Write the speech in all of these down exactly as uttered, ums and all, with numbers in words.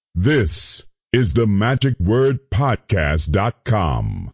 This is the magic word podcast dot com.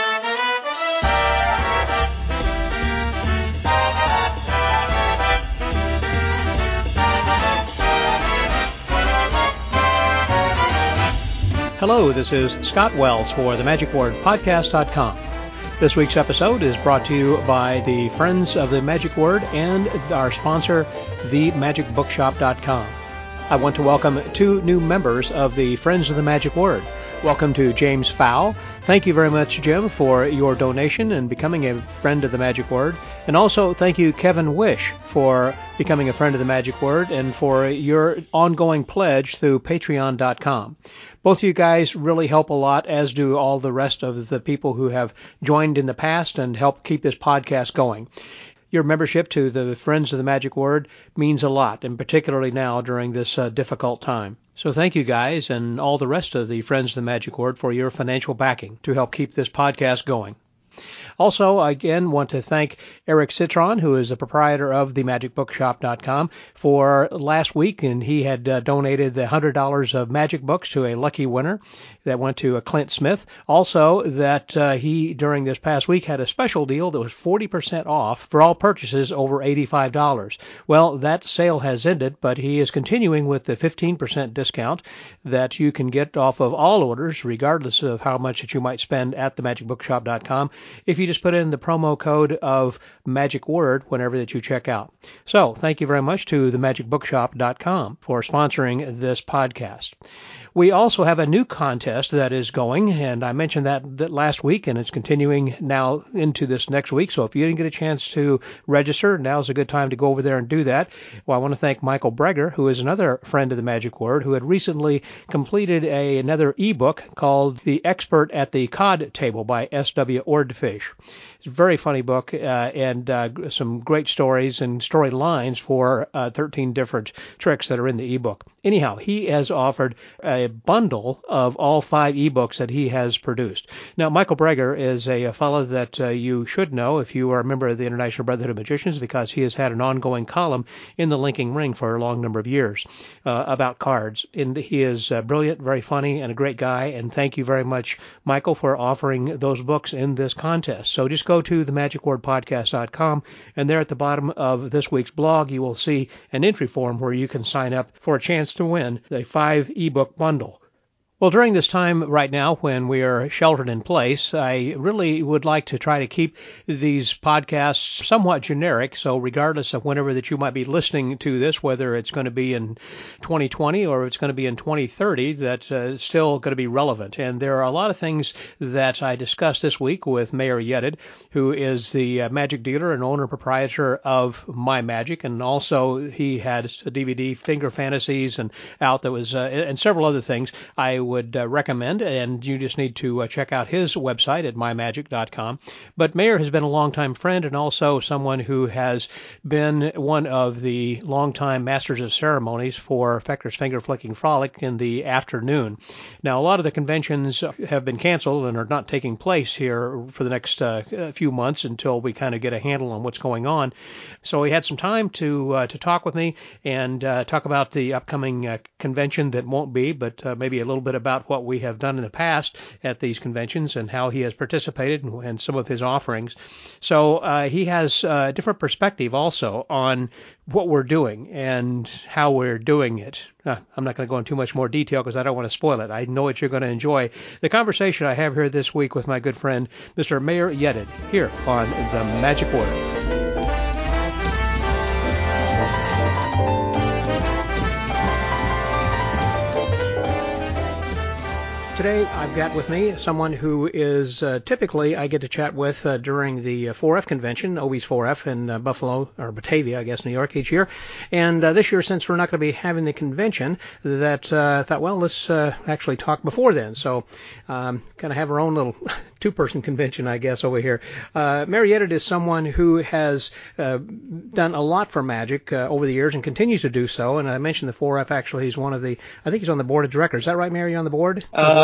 Hello, this is Scott Wells for the magic word podcast dot com. This week's episode is brought to you by the Friends of the Magic Word and our sponsor, the magic bookshop dot com. I want to welcome two new members of the Friends of the Magic Word. Welcome to James Fowl. Thank you very much, Jim, for your donation and becoming a friend of the Magic Word. And also thank you, Kevin Wish, for becoming a friend of the Magic Word and for your ongoing pledge through patreon dot com. Both of you guys really help a lot, as do all the rest of the people who have joined in the past and help keep this podcast going. Your membership to the Friends of the Magic Word means a lot, and particularly now during this uh, difficult time. So thank you guys and all the rest of the Friends of the Magic Word for your financial backing to help keep this podcast going. Also, I again want to thank Eric Citron, who is the proprietor of the magic bookshop dot com, for last week, and he had uh, donated the one hundred dollars of magic books to a lucky winner that went to uh, Clint Smith. Also, that uh, he, during this past week, had a special deal that was forty percent off for all purchases over eighty-five dollars. Well, that sale has ended, but he is continuing with the fifteen percent discount that you can get off of all orders, regardless of how much that you might spend at the magic bookshop dot com, if you just put in the promo code of Magic Word whenever that you check out. So, thank you very much to the magic bookshop dot com for sponsoring this podcast. We also have a new contest that is going, and I mentioned that, that last week, and it's continuing now into this next week. So if you didn't get a chance to register, now's a good time to go over there and do that. Well, I want to thank Michael Breger, who is another friend of the Magic Word, who had recently completed a, another ebook called The Expert at the Cod Table by S W Ordfish. It's a very funny book uh, and uh, some great stories and storylines for uh, thirteen different tricks that are in the ebook. Anyhow, he has offered a bundle of all five ebooks that he has produced. Now, Michael Breger is a, a fellow that uh, you should know if you are a member of the International Brotherhood of Magicians, because he has had an ongoing column in the Linking Ring for a long number of years uh, about cards. And he is uh, brilliant, very funny, and a great guy. And thank you very much, Michael, for offering those books in this contest. So just go to the magic word podcast dot com, and there at the bottom of this week's blog, you will see an entry form where you can sign up for a chance to win the five ebook bundle. Well, during this time right now when we are sheltered in place, I really would like to try to keep these podcasts somewhat generic. So regardless of whenever that you might be listening to this, whether it's going to be in twenty twenty or it's going to be in twenty thirty, that uh, it's still going to be relevant. And there are a lot of things that I discussed this week with Mayor Yedid, who is the uh, magic dealer and owner proprietor of My Magic. And also he had a D V D, Finger Fantasies, and out that was, uh, and several other things I would uh, recommend, and you just need to uh, check out his website at my magic dot com. But Mayor has been a longtime friend and also someone who has been one of the longtime masters of ceremonies for Fechter's Finger Flicking Frolic in the afternoon. Now, a lot of the conventions have been canceled and are not taking place here for the next uh, few months until we kind of get a handle on what's going on. So he had some time to uh, to talk with me and uh, talk about the upcoming uh, convention that won't be, but uh, maybe a little bit about what we have done in the past at these conventions and how he has participated and, and some of his offerings. So uh, he has a different perspective also on what we're doing and how we're doing it. Uh, I'm not going to go into too much more detail because I don't want to spoil it. I know what you're going to enjoy. The conversation I have here this week with my good friend, Mister Mayor Yedid, here on The Magic Word. Today, I've got with me someone who is uh, typically I get to chat with uh, during the uh, four F convention, O B S four F in uh, Buffalo, or Batavia, I guess, New York each year. And uh, this year, since we're not going to be having the convention, that uh, I thought, well, let's uh, actually talk before then. So um, kind of have our own little two-person convention, I guess, over here. Uh, Mayor Yedid is someone who has uh, done a lot for magic uh, over the years and continues to do so. And I mentioned the four F, actually, he's one of the, I think he's on the board of directors. Is that right, Mayor? You're on the board? Uh,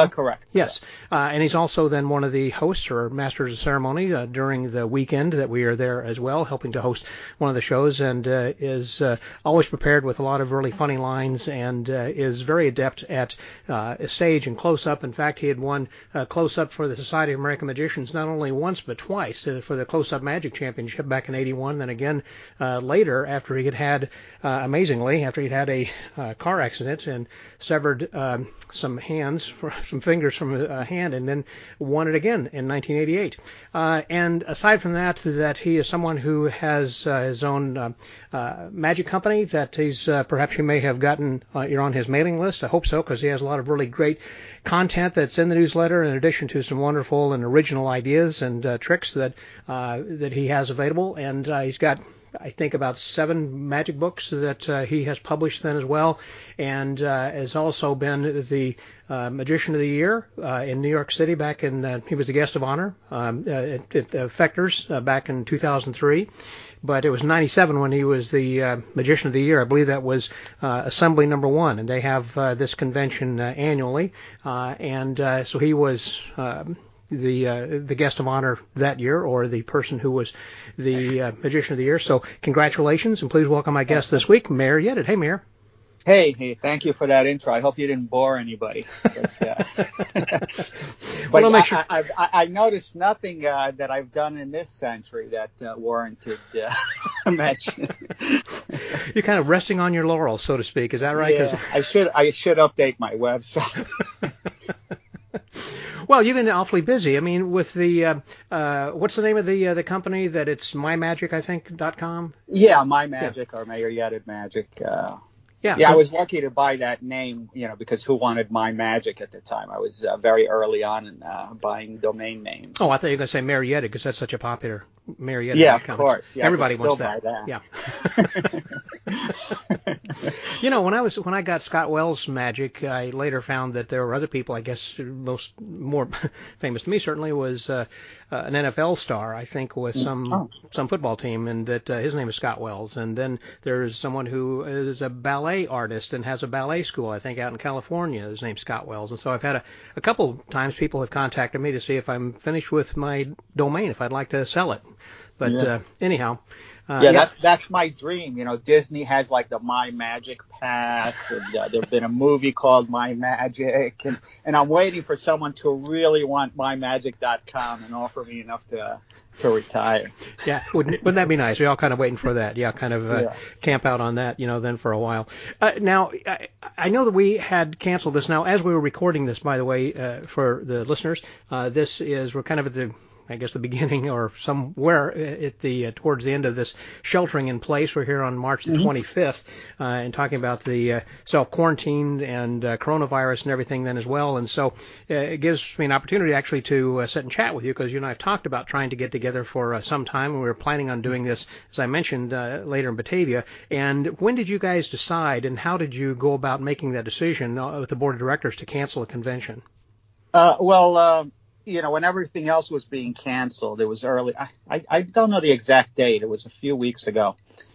Uh, correct. Yes. Uh, and he's also then one of the hosts or masters of ceremony uh, during the weekend that we are there as well, helping to host one of the shows, and uh, is uh, always prepared with a lot of really funny lines, and uh, is very adept at uh, stage and close-up. In fact, he had won uh, close-up for the Society of American Magicians not only once but twice uh, for the close-up magic championship back in eighty-one, then again uh, later after he had had, uh, amazingly, after he'd had a uh, car accident and severed um, some hands, some fingers from a hand, and then won it again in nineteen eighty-eight. Uh, and aside from that, that he is someone who has uh, his own uh, uh, magic company that he's uh, perhaps you may have gotten, uh, you're on his mailing list. I hope so, because he has a lot of really great content that's in the newsletter, in addition to some wonderful and original ideas and uh, tricks that uh, that he has available. And uh, he's got, I think, about seven magic books that uh, he has published then as well, and uh, has also been the uh, Magician of the Year uh, in New York City back in, uh, he was the guest of honor um, uh, at, at uh, Fechter's uh, back in two thousand three. But it was ninety-seven when he was the uh, Magician of the Year. I believe that was uh, Assembly number one, and they have uh, this convention uh, annually, uh, and uh, so he was uh, the uh, the guest of honor that year, or the person who was the uh, Magician of the Year. So congratulations, and please welcome my guest this week, Meir Yedid. Hey, Meir. Hey, hey, thank you for that intro. I hope you didn't bore anybody. But, uh, but well, I, sure. I, I, I noticed nothing uh, that I've done in this century that uh, warranted uh, mention. You're kind of resting on your laurels, so to speak. Is that right? Yeah, I should I should update my website. Well, you've been awfully busy. I mean, with the uh, uh, what's the name of the uh, the company that it's MyMagic, I think, dot com? Yeah, MyMagic yeah. or Meir Yedid Magic. Uh, Yeah, yeah, so, I was lucky to buy that name, you know, because who wanted MyMagic at the time? I was uh, very early on in uh, buying domain names. Oh, I thought you were going to say Meir Yedid, because that's such a popular Meir Yedid. Yeah, of course. Yeah, everybody wants that. that. Yeah. You know, when I was when I got Scott Wells Magic, I later found that there were other people. I guess most more famous to me certainly was uh, uh, an N F L star, I think, with some oh. some football team, and that uh, his name is Scott Wells. And then there's someone who is a ballet artist and has a ballet school, I think, out in California. His name's Scott Wells. And so I've had a, a couple times people have contacted me to see if I'm finished with my domain, if I'd like to sell it. But yeah. uh, anyhow. Uh, yeah, yeah, that's that's my dream. You know, Disney has like the My Magic Pass, and uh, there's been a movie called My Magic, and, and I'm waiting for someone to really want my magic dot com and offer me enough to to retire. Yeah, wouldn't wouldn't that be nice? We're all kind of waiting for that. Yeah, kind of uh, yeah. camp out on that, you know, then for a while. Uh, now, I, I know that we had canceled this. Now, as we were recording this, by the way, uh, for the listeners, uh, this is we're kind of at the I guess the beginning or somewhere at the uh, towards the end of this sheltering in place. We're here on March the mm-hmm. twenty-fifth uh, and talking about the uh, self-quarantine and uh, coronavirus and everything then as well. And so uh, it gives me an opportunity actually to uh, sit and chat with you, because you and I have talked about trying to get together for uh, some time, and we were planning on doing this, as I mentioned, uh, later in Batavia. And when did you guys decide, and how did you go about making that decision uh, with the board of directors to cancel the convention? Uh, well, uh, you know, when everything else was being canceled, it was early. I, I, I don't know the exact date. It was a few weeks ago.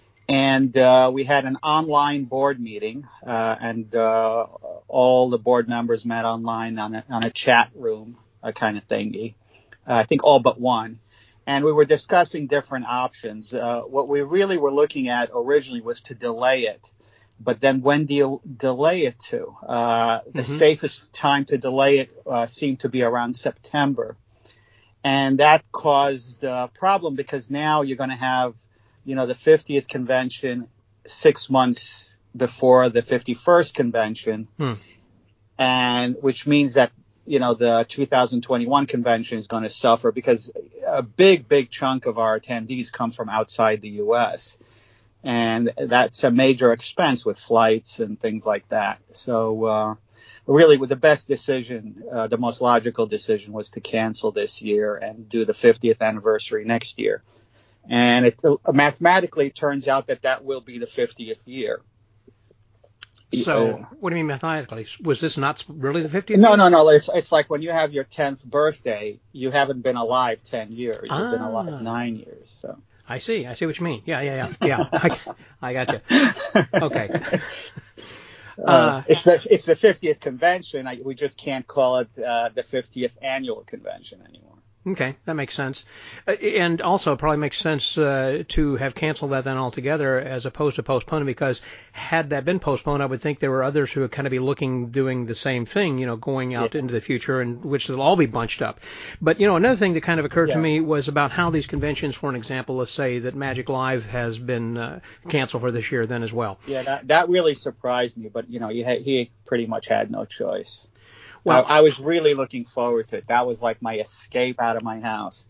And uh, we had an online board meeting, uh, and uh, all the board members met online on a, on a chat room, a kind of thingy. Uh, I think all but one. And we were discussing different options. Uh, what we really were looking at originally was to delay it. But then when do you delay it to? Uh, the mm-hmm. safest time to delay it uh, seemed to be around September. And that caused a problem, because now you're going to have, you know, the fiftieth convention six months before the fifty-first convention. Hmm. And which means that, you know, the two thousand twenty-one convention is going to suffer, because a big, big chunk of our attendees come from outside the U S And that's a major expense with flights and things like that. So uh, really, with the best decision, uh, the most logical decision was to cancel this year and do the fiftieth anniversary next year. And it uh, mathematically turns out that that will be the fiftieth year. So uh, what do you mean mathematically? Was this not really the fiftieth No, year? no, no. It's, it's like when you have your tenth birthday, you haven't been alive ten years. You've ah. been alive nine years. So. I see. I see what you mean. Yeah, yeah, yeah. Yeah, I, I got you. Okay. Uh, uh, it's the it's the fiftieth convention. I, we just can't call it uh, the fiftieth annual convention anymore. Okay, that makes sense. Uh, and also, it probably makes sense uh, to have canceled that then altogether as opposed to postponing, because had that been postponed, I would think there were others who would kind of be looking, doing the same thing, you know, going out yeah. into the future, and which will all be bunched up. But, you know, another thing that kind of occurred yeah. to me was about how these conventions, for an example, let's say that Magic Live has been uh, canceled for this year then as well. Yeah, that, that really surprised me, but, you know, he, had, he pretty much had no choice. Well, I, I was really looking forward to it. That was like my escape out of my house.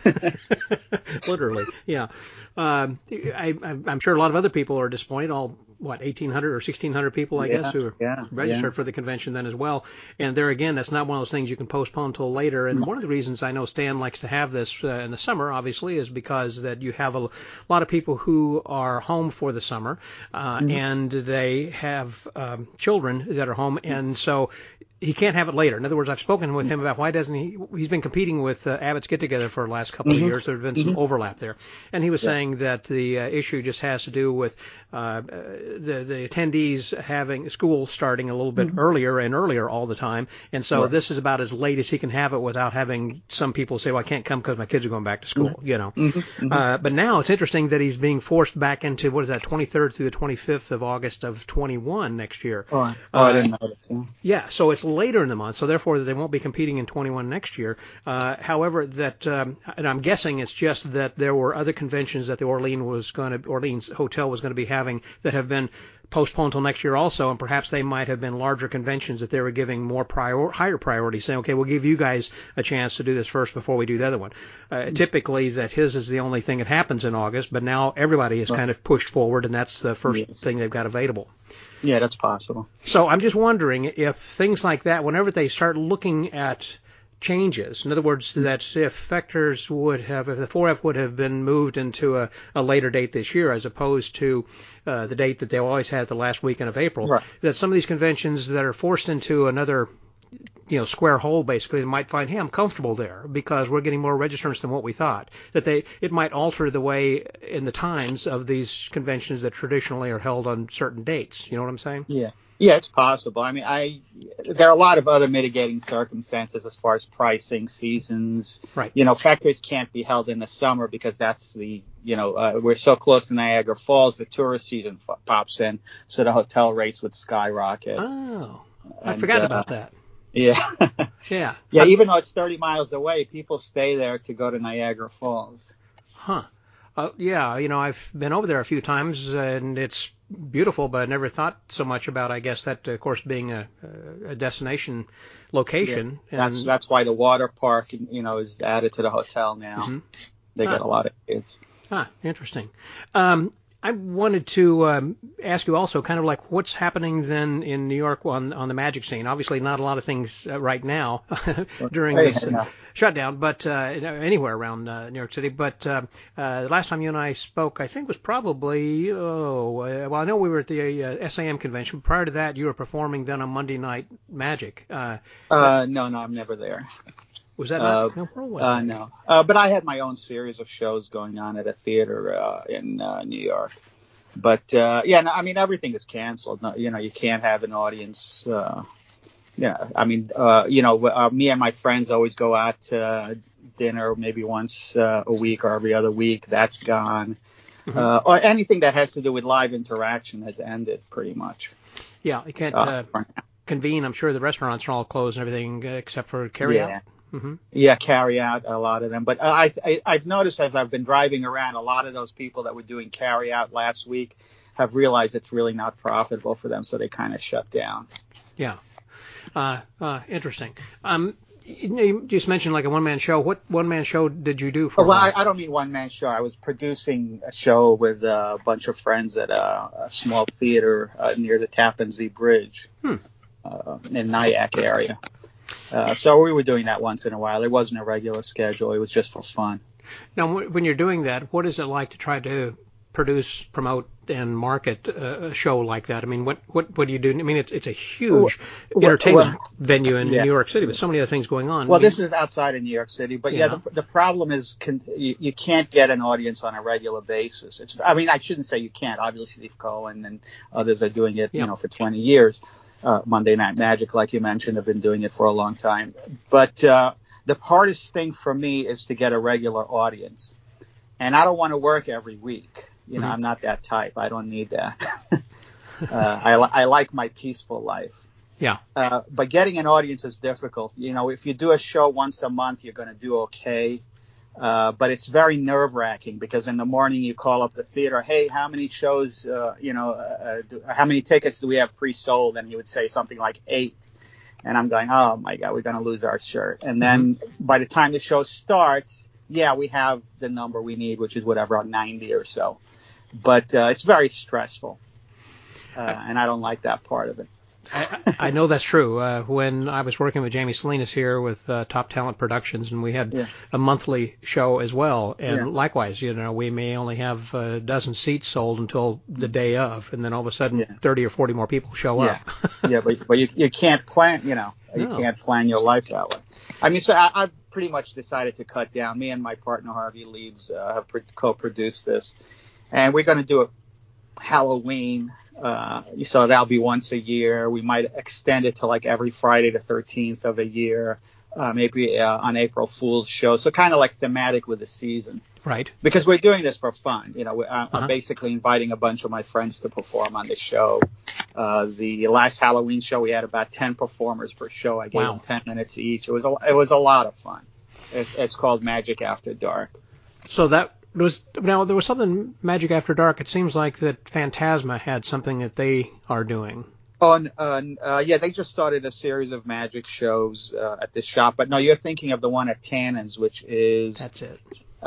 Literally, yeah. Uh, I, I'm sure a lot of other people are disappointed. All what, eighteen hundred or sixteen hundred people, I yeah, guess, who are yeah, registered yeah. for the convention then as well. And there again, that's not one of those things you can postpone until later. And one of the reasons I know Stan likes to have this uh, in the summer, obviously, is because that you have a lot of people who are home for the summer, uh, mm-hmm. and they have um, children that are home, and so he can't have it later. In other words, I've spoken with him about why doesn't he, he's been competing with uh, Abbott's Get Together for the last couple mm-hmm. of years. There's been some mm-hmm. overlap there. And he was yeah. saying that the uh, issue just has to do with uh, the, the attendees having school starting a little bit mm-hmm. earlier and earlier all the time. And so right. this is about as late as he can have it without having some people say, well, I can't come because my kids are going back to school, mm-hmm. you know. Mm-hmm. Uh, but now it's interesting that he's being forced back into, what is that, twenty-third through the twenty-fifth of August of twenty-one next year. Oh, I, oh, uh, I didn't know that. Yeah. yeah, so it's later in the month, so therefore they won't be competing in twenty-one next year. Uh, however, that um, and I'm guessing it's just that there were other conventions that the Orleans was going to Orleans Hotel was going to be having that have been postponed till next year also, and perhaps they might have been larger conventions that they were giving more prior, higher priority, saying, okay, we'll give you guys a chance to do this first before we do the other one. Uh, mm-hmm. Typically, that his is the only thing that happens in August, but now everybody is right. kind of pushed forward, and that's the first yes. thing they've got available. Yeah, that's possible. So I'm just wondering if things like that, whenever they start looking at changes, in other words, that if Vectors would have, if the four F would have been moved into a, a later date this year as opposed to uh, the date that they always had the last weekend of April, right. that some of these conventions that are forced into another you know, square hole, basically, they might find, hey, I'm comfortable there because we're getting more registrants than what we thought. That they, it might alter the way in the times of these conventions that traditionally are held on certain dates. You know what I'm saying? Yeah. Yeah, it's possible. I mean, I there are a lot of other mitigating circumstances as far as pricing, seasons. Right. You know, Vectors can't be held in the summer because that's the, you know, uh, we're so close to Niagara Falls, the tourist season f- pops in, so the hotel rates would skyrocket. Oh, I and, forgot uh, about that. Yeah. yeah. Yeah, even though it's thirty miles away, people stay there to go to Niagara Falls. Huh. Uh, yeah, you know, I've been over there a few times, and it's beautiful, but I never thought so much about, I guess, that, of course, being a, a destination location. Yeah, and that's that's why the water park, you know, is added to the hotel now. Mm-hmm. They ah. get a lot of kids. Ah, interesting. Um, I wanted to um, ask you also kind of like what's happening then in New York on on the magic scene. Obviously not a lot of things uh, right now during hey, this uh, no. shutdown, but uh, anywhere around uh, New York City. But uh, uh, the last time you and I spoke, I think was probably, oh, uh, well, I know we were at the uh, S A M convention. Prior to that, you were performing then on Monday Night Magic. Uh, uh, no, no, I'm never there. Was that not? Uh, no, was uh, that? no. Uh, but I had my own series of shows going on at a theater uh, in uh, New York. But, uh, yeah, no, I mean, everything is canceled. No, you know, you can't have an audience. Uh, yeah, I mean, uh, you know, uh, me and my friends always go out to uh, dinner maybe once uh, a week or every other week. That's gone. Mm-hmm. Uh, or anything that has to do with live interaction has ended pretty much. Yeah, you can't uh, convene. I'm sure the restaurants are all closed and everything uh, except for carry yeah. out. Mm-hmm. Yeah, carry out, a lot of them. But I, I, I've noticed as I've been driving around, a lot of those people that were doing carry out last week have realized it's really not profitable for them, so they kind of shut down. Yeah. Uh, uh, interesting. Um, you just mentioned like a one-man show. What one-man show did you do for? Oh, well, I, I don't mean one-man show. I was producing a show with a bunch of friends at a, a small theater uh, near the Tappan Zee Bridge hmm. uh, in Nyack area. Uh, so we were doing that once in a while. It wasn't a regular schedule. It was just for fun. Now, when you're doing that, what is it like to try to produce, promote, and market a show like that? I mean, what what, what do you do? I mean, it's it's a huge well, entertainment well, venue in yeah. New York City with so many other things going on. Well, I mean, this is outside of New York City, but yeah, yeah the, the problem is can, you, you can't get an audience on a regular basis. It's, I mean, I shouldn't say you can't. Obviously, Steve Cohen and others are doing it, yeah. you know, for twenty years. Uh, Monday Night Magic, like you mentioned, have been doing it for a long time. But uh, the hardest thing for me is to get a regular audience. And I don't want to work every week. You know, mm-hmm. I'm not that type. I don't need that. uh, I, I like my peaceful life. Yeah. Uh, but getting an audience is difficult. You know, if you do a show once a month, you're going to do okay. Uh, but it's very nerve-wracking because in the morning you call up the theater, hey, how many shows, uh, you know, uh, do, how many tickets do we have pre-sold? And he would say something like eight. And I'm going, oh, my God, we're going to lose our shirt. And then mm-hmm. by the time the show starts, yeah, we have the number we need, which is whatever, ninety or so. But uh, it's very stressful, uh, and I don't like that part of it. I, I know that's true. Uh, when I was working with Jamie Salinas here with uh, Top Talent Productions, and we had yeah. a monthly show as well, and yeah. likewise, you know, we may only have a dozen seats sold until the day of, and then all of a sudden, yeah. thirty or forty more people show yeah. up. yeah, but but you you can't plan, you know, you no. can't plan your life that way. I mean, so I, I've pretty much decided to cut down. Me and my partner Harvey Leeds uh, have pre- co-produced this, and we're going to do it Halloween. Uh, so that'll be once a year. We might extend it to like every Friday the thirteenth of a year, uh, maybe uh, on April Fool's show. So kind of like thematic with the season. Right. Because we're doing this for fun. You know, I'm uh-huh. basically inviting a bunch of my friends to perform on the show. Uh, the last Halloween show, we had about ten performers per show. I gave wow. them ten minutes each. It was a, it was a lot of fun. It's, it's called Magic After Dark. So that was now there was something Magic After Dark. It seems like that Phantasma had something that they are doing. Oh, and, uh, uh, yeah, they just started a series of magic shows uh, at this shop. But no, you're thinking of the one at Tannen's, which is that's it.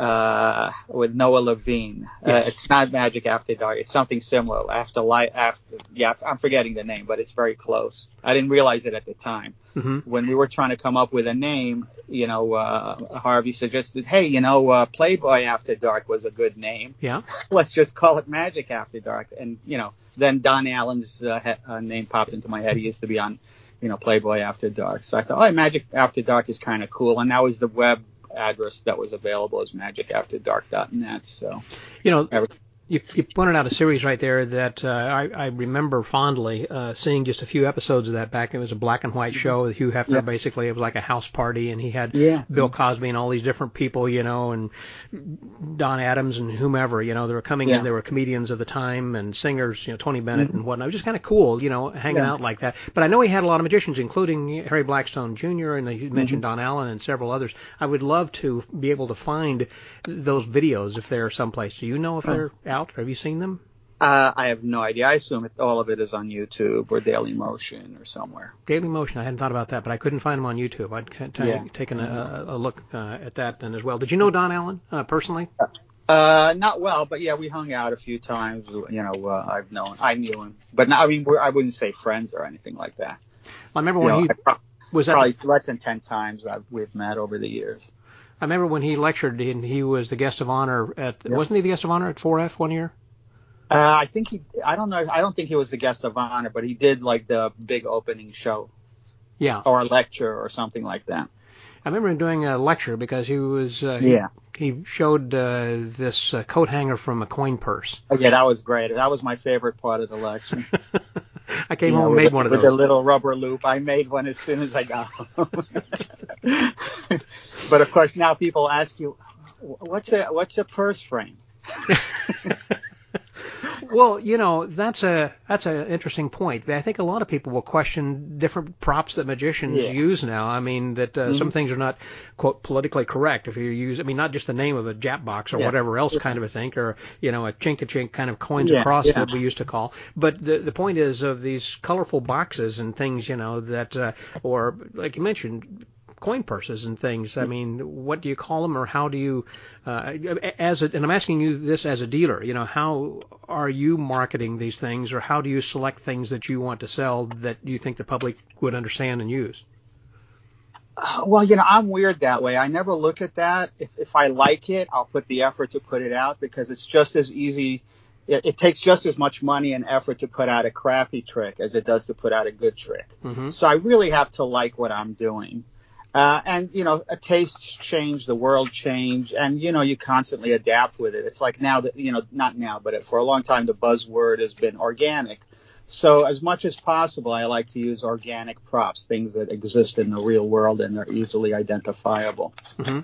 Uh, with Noah Levine. Yes. Uh, it's not Magic After Dark. It's something similar. After light, after yeah, I'm forgetting the name, but it's very close. I didn't realize it at the time. Mm-hmm. When we were trying to come up with a name, you know, uh, Harvey suggested, hey, you know, uh, Playboy After Dark was a good name. Yeah. Let's just call it Magic After Dark. And, you know, then Don Allen's uh, he- uh, name popped into my head. He used to be on, you know, Playboy After Dark. So I thought, oh, Magic After Dark is kind of cool. And that was the web address that was available as magic after dark dot net. So, you know, every- you, you pointed out a series right there that uh, I, I remember fondly uh, seeing just a few episodes of that back. It was a black and white show with Hugh Hefner. Yeah. Basically, it was like a house party, and he had yeah. Bill Cosby and all these different people, you know, and Don Adams and whomever, you know, they were coming yeah. in. They were comedians of the time and singers, you know, Tony Bennett mm-hmm. and whatnot. It was just kind of cool, you know, hanging yeah. out like that. But I know he had a lot of magicians, including Harry Blackstone Junior, and you mentioned mm-hmm. Don Allen and several others. I would love to be able to find those videos if they're someplace. Do you know if they're oh. out? Have you seen them? Uh, I have no idea. I assume it, all of it is on YouTube or Daily Motion or somewhere. Daily Motion. I hadn't thought about that, but I couldn't find them on YouTube. I'd t- yeah. taken a, a look uh, at that then as well. Did you know Don Allen uh, personally? Uh, not well, but yeah, we hung out a few times. You know, uh, I've known, I knew him, but not, I mean, we're, I wouldn't say friends or anything like that. I remember you when know, he pro- was probably at, less than ten times I've, we've met over the years. I remember when he lectured, and he was the guest of honor at. Yeah. Wasn't he the guest of honor at four F one year? Uh, I think he, I don't know, I don't think he was the guest of honor, but he did like the big opening show. Yeah. Or a lecture or something like that. I remember him doing a lecture because he was, uh, yeah. he, he showed uh, this uh, coat hanger from a coin purse. Oh, yeah, that was great. That was my favorite part of the lecture. I came you home know, and made the, one of with those. With the little rubber loop. I made one as soon as I got home. But of course, now people ask you, what's a, what's a purse frame? Well, you know, that's a that's an interesting point. I think a lot of people will question different props that magicians yeah. use now. I mean, that uh, mm-hmm. some things are not, quote, politically correct if you use, I mean, not just the name of a Jap box or yeah. whatever else yeah. kind of a thing, or, you know, a chink-a-chink kind of coins yeah. across yeah. that we used to call. But the the point is of these colorful boxes and things, you know, that, uh, or like you mentioned, coin purses and things. I mean, what do you call them, or how do you, uh, as a, and I'm asking you this as a dealer, you know, how are you marketing these things, or how do you select things that you want to sell that you think the public would understand and use? Uh, well, you know, I'm weird that way. I never look at that. If if I like it, I'll put the effort to put it out because it's just as easy it, it takes just as much money and effort to put out a crappy trick as it does to put out a good trick. Mm-hmm. So I really have to like what I'm doing. Uh, and, you know, tastes change, the world change, and, you know, you constantly adapt with it. It's like now that, you know, not now, but for a long time, the buzzword has been organic. So as much as possible, I like to use organic props, things that exist in the real world and are easily identifiable. Mm-hmm.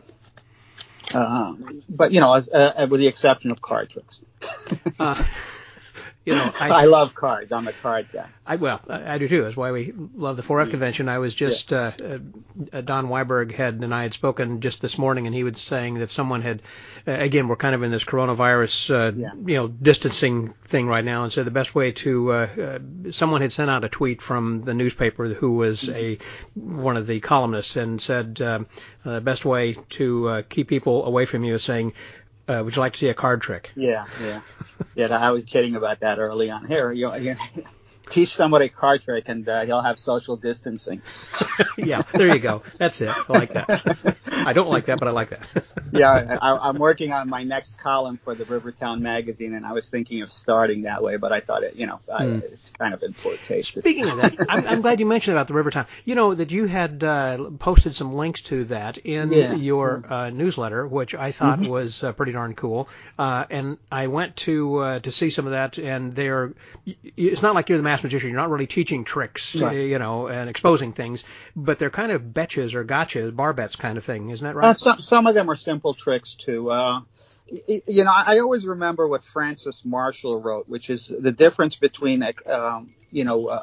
Uh, but, you know, as, uh, with the exception of card tricks. uh, you know, I, I love cards. I'm a card guy. I well, I, I do too. That's why we love the four F convention. I was just yeah. uh, uh, Don Weiberg had and I had spoken just this morning, and he was saying that someone had uh, again we're kind of in this coronavirus uh, yeah. you know distancing thing right now, and so the best way to uh, uh, someone had sent out a tweet from the newspaper who was mm-hmm. a one of the columnists and said um, uh, the best way to uh, keep people away from you is saying, Uh, would you like to see a card trick? Yeah, yeah. Yeah, I was kidding about that early on. Here, you, you teach somebody a card trick and uh, he'll have social distancing. Yeah, there you go. That's it. I like that. I don't like that, but I like that. Yeah, I, I'm working on my next column for the Rivertown magazine, and I was thinking of starting that way, but I thought it, you know, I, mm. it's kind of in poor taste. Speaking of that, I'm, I'm glad you mentioned about the Rivertown. You know that you had uh, posted some links to that in yeah. your uh, newsletter, which I thought mm-hmm. was uh, pretty darn cool. Uh, and I went to uh, to see some of that, and they're. It's not like you're the master magician. You're not really teaching tricks, right. you know, and exposing things, but they're kind of betches or gotchas, bar bets kind of thing. Isn't that right? Uh, some some of them are simple tricks too. Uh, you know, I always remember what Francis Marshall wrote, which is the difference between, um, you know, uh,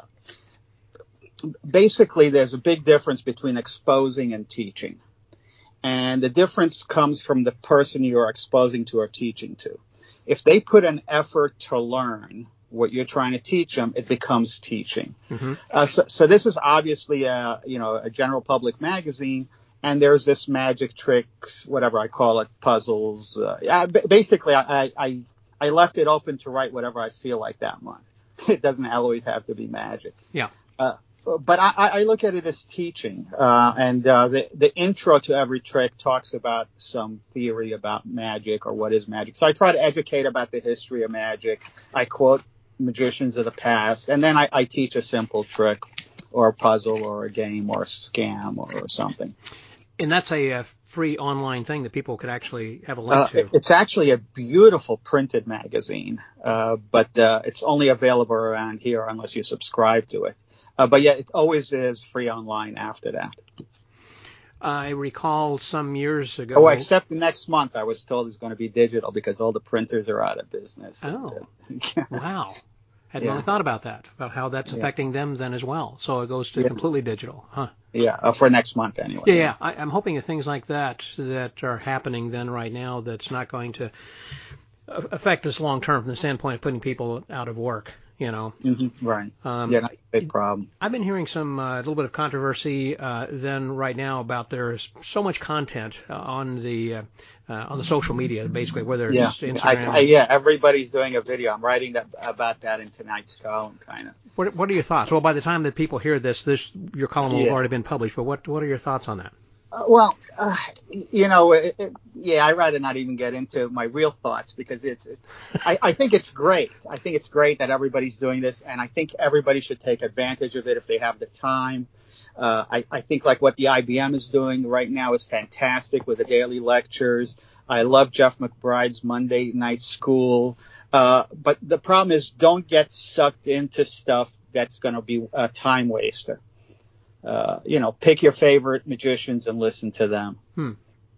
basically there's a big difference between exposing and teaching. And the difference comes from the person you're exposing to or teaching to. If they put an effort to learn what you're trying to teach them, it becomes teaching. Mm-hmm. Uh, so, so this is obviously a, you know, a general public magazine. And there's this magic tricks, whatever I call it, puzzles. Uh, yeah, basically, I, I I left it open to write whatever I feel like that month. It doesn't always have to be magic. Yeah. Uh, but I, I look at it as teaching. Uh, and uh, the the intro to every trick talks about some theory about magic or what is magic. So I try to educate about the history of magic. I quote magicians of the past, and then I, I teach a simple trick or a puzzle or a game or a scam or, or something. And that's a, a free online thing that people could actually have a link uh, to. It's actually a beautiful printed magazine, uh, but uh, it's only available around here unless you subscribe to it. Uh, but yeah, it always is free online after that. I recall some years ago. Oh, except the next month I was told it's going to be digital because all the printers are out of business. Oh, wow. Hadn't yeah. really thought about that, about how that's yeah. affecting them then as well. So it goes to yeah. completely digital, huh? Yeah, uh, for next month anyway. Yeah, yeah. I, I'm hoping that things like that that are happening then right now that's not going to affect us long term from the standpoint of putting people out of work, you know. Mm-hmm. Right. Um, yeah, not a big problem. I've been hearing some a uh, little bit of controversy uh, then right now about there's so much content uh, on the uh, uh, on the social media, basically, whether it's yeah. Instagram. I, I, yeah, everybody's doing a video. I'm writing that, about that in tonight's column, kind of. What, what are your thoughts? Well, by the time that people hear this, this your column will yeah. have already been published. But what what are your thoughts on that? Uh, well, uh, you know, it, it, yeah, I'd rather not even get into my real thoughts because it's, it's I, I think it's great. I think it's great that everybody's doing this, and I think everybody should take advantage of it if they have the time. Uh, I, I think like what the I B M is doing right now is fantastic with the daily lectures. I love Jeff McBride's Monday Night School. Uh, but the problem is don't get sucked into stuff that's going to be a time waster. Uh, you know, pick your favorite magicians and listen to them. Hmm.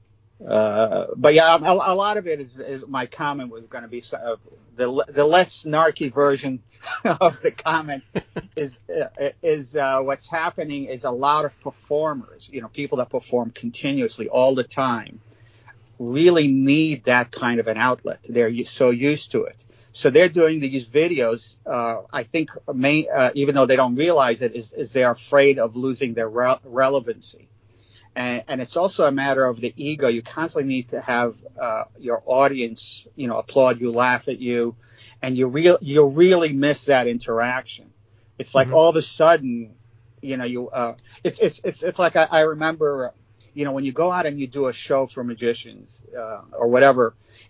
Uh, but yeah, a, a lot of it is, is my comment was going to be uh, the the less snarky version of the comment is uh, is uh, what's happening is a lot of performers, you know, people that perform continuously all the time, really need that kind of an outlet. They're so used to it. So they're doing these videos, uh, I think, may, uh, even though they don't realize it, is, is they're afraid of losing their re- relevancy. And, and it's also a matter of the ego. You constantly need to have uh, your audience, you know, applaud you, laugh at you, and you real you really miss that interaction. It's like mm-hmm. all of a sudden, you know, you uh, it's it's it's it's like I, I remember, you know, when you go out and you do a show for magicians uh, or whatever.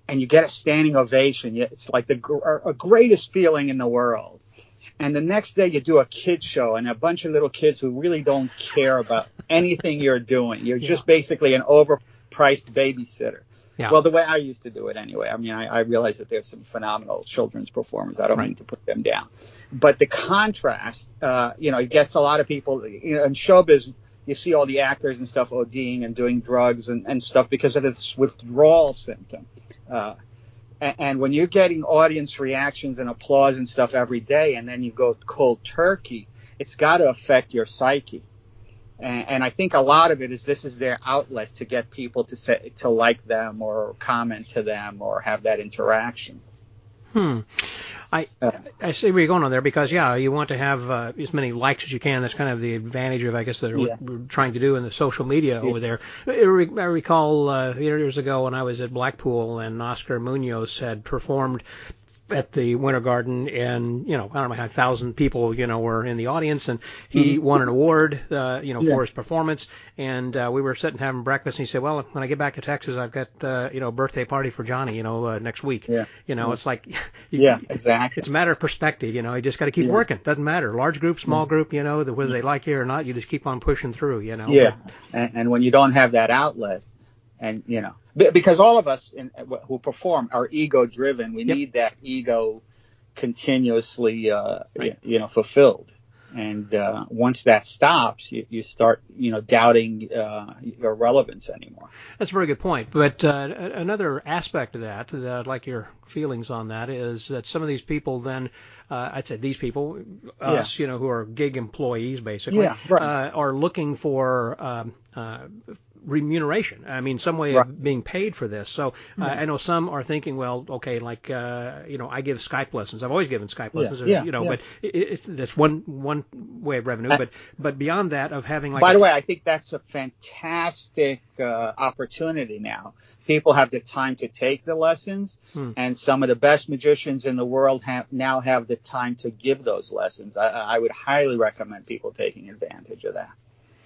and you get a standing ovation. It's like the gr- greatest feeling in the world. And the next day you do a kid show and a bunch of little kids who really don't care about anything you're doing. You're yeah. just basically an overpriced babysitter. Yeah. Well, the way I used to do it anyway. I mean, I, I realize that there's some phenomenal children's performers. I don't right. mean to put them down. But the contrast, uh, you know, it gets a lot of people, you know, in showbiz, you see all the actors and stuff ODing and doing drugs and, and stuff because of this withdrawal symptom. Uh, and, and when you're getting audience reactions and applause and stuff every day, and then you go cold turkey, it's got to affect your psyche. And, and I think a lot of it is this is their outlet to get people to say, to like them or comment to them or have that interaction. Hmm. I uh, I see where you're going on there because, yeah, you want to have uh, as many likes as you can. That's kind of the advantage of, I guess, that yeah. we're trying to do in the social media yeah. over there. I recall uh, years ago when I was at Blackpool and Oscar Munoz had performed at the Winter Garden, and, you know, I don't know how thousand people, you know, were in the audience, and he mm-hmm. won an award, uh, you know, yeah. for his performance, and uh, we were sitting having breakfast, and he said, well, when I get back to Texas, I've got, uh, you know, a birthday party for Johnny, you know, uh, next week. Yeah. You know, yeah. it's like, you, yeah, exactly. It's a matter of perspective, you know, you just got to keep yeah. working. Doesn't matter. Large group, small mm-hmm. group, you know, the, whether they like you or not, you just keep on pushing through, you know. Yeah, but, and, and when you don't have that outlet, and, you know, because all of us in, who perform are ego-driven, we yep. need that ego continuously, uh, right. you know, fulfilled. And uh, once that stops, you, you start, you know, doubting uh, your relevance anymore. That's a very good point. But uh, another aspect of that, that I'd like your feelings on that, is that some of these people then, uh, I'd say these people, us, yeah. you know, who are gig employees basically, yeah, right. uh, are looking for um, uh, remuneration. I mean, some way right. of being paid for this. So uh, I know some are thinking, well, okay, like, uh, you know, I give Skype lessons. I've always given Skype lessons, yeah, you know, yeah. but it, it, that's one one way of revenue. But but beyond that, of having like. By a, the way, I think that's a fantastic uh, opportunity now. People have the time to take the lessons, hmm. and some of the best magicians in the world have now have the time to give those lessons. I, I would highly recommend people taking advantage of that.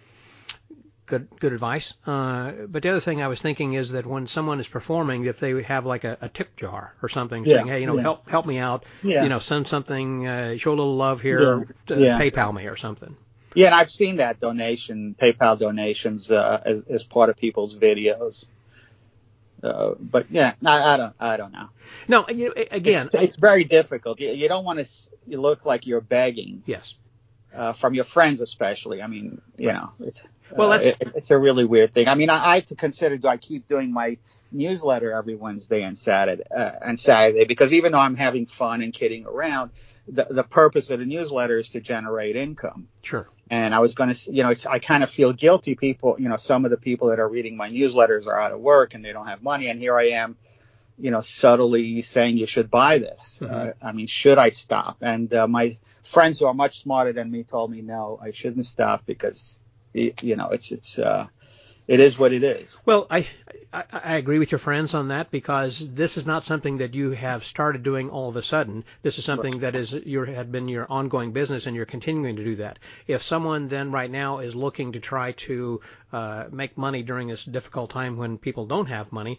Good, good advice. Uh, but the other thing I was thinking is that when someone is performing, if they have like a, a tip jar or something, yeah, saying, "Hey, you know, yeah. help help me out, yeah. you know, send something, uh, show a little love here, yeah. Uh, yeah. PayPal me or something." Yeah, and I've seen that donation, PayPal donations, uh, as, as part of people's videos. Uh, but yeah, I, I don't, I don't know. No, you, again, it's, it's very difficult. You, you don't want to you look like you're begging. Yes. Uh, from your friends, especially. I mean, you right. know, it's, well, that's... Uh, it, it's a really weird thing. I mean, I, I have to consider, do I keep doing my newsletter every Wednesday and Saturday, uh, and Saturday? Because even though I'm having fun and kidding around, the, the purpose of the newsletter is to generate income. Sure. And I was going to, you know, it's, I kind of feel guilty. People, you know, some of the people that are reading my newsletters are out of work and they don't have money. And here I am, you know, subtly saying you should buy this. Mm-hmm. Uh, I mean, should I stop? And uh, my friends who are much smarter than me told me, no, I shouldn't stop because, you know, it's, it's, uh, it is what it is. Well, I, I I agree with your friends on that because this is not something that you have started doing all of a sudden. This is something that is your had been your ongoing business, and you're continuing to do that. If someone then right now is looking to try to uh, make money during this difficult time when people don't have money,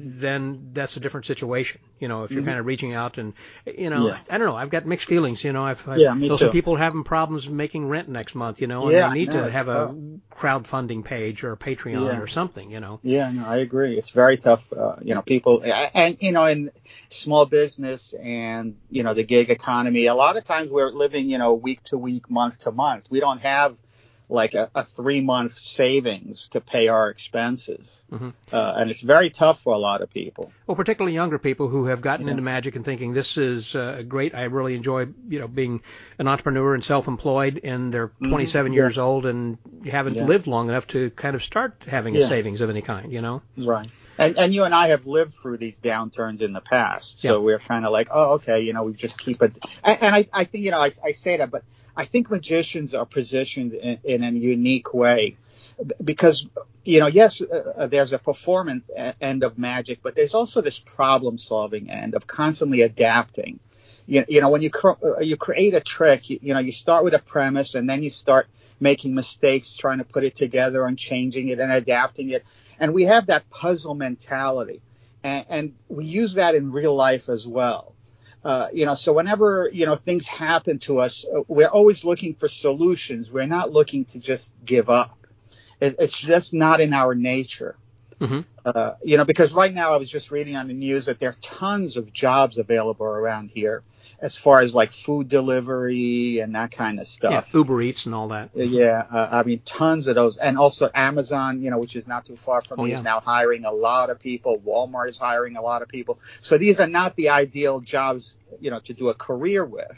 then that's a different situation. You know, if you're mm-hmm. kind of reaching out and, you know, yeah. I don't know. I've got mixed feelings. You know, I've, I've yeah, me know too. some people are having problems making rent next month. You know, and yeah, they need no, to have tough. a crowdfunding page or a Patreon yeah. or something. You know. Yeah, no, I agree. It's very tough. Uh, you know, people, and you know, in small business and you know the gig economy, a lot of times we're living, you know, week to week, month to month. We don't have like a, a three month savings to pay our expenses, mm-hmm. uh, and it's very tough for a lot of people. Well, particularly younger people who have gotten yeah. into magic and thinking this is uh, great. I really enjoy, you know, being an entrepreneur and self-employed, and they're twenty-seven mm-hmm. years yeah. old and haven't yeah. lived long enough to kind of start having yeah. a savings of any kind, you know? Right. And and you and I have lived through these downturns in the past, so yeah. we're kind of like, oh, okay, you know, we just keep it. And, and I, I think, you know, I, I say that, but I think magicians are positioned in, in a unique way because, you know, yes, uh, there's a performance end of magic, but there's also this problem-solving end of constantly adapting. You, you know, when you cr- you create a trick, you, you know, you start with a premise and then you start making mistakes, trying to put it together and changing it and adapting it. And we have that puzzle mentality. and, and we use that in real life as well. Uh, you know, so whenever, you know, things happen to us, uh, we're always looking for solutions. We're not looking to just give up. It, it's just not in our nature. Mm-hmm. Uh, you know, because right now I was just reading on the news that there are tons of jobs available around here as far as like food delivery and that kind of stuff. Yeah, Uber Eats and all that. Yeah, uh, I mean, tons of those. And also Amazon, you know, which is not too far from Oh, me, yeah. is now hiring a lot of people. Walmart is hiring a lot of people. So these are not the ideal jobs, you know, to do a career with.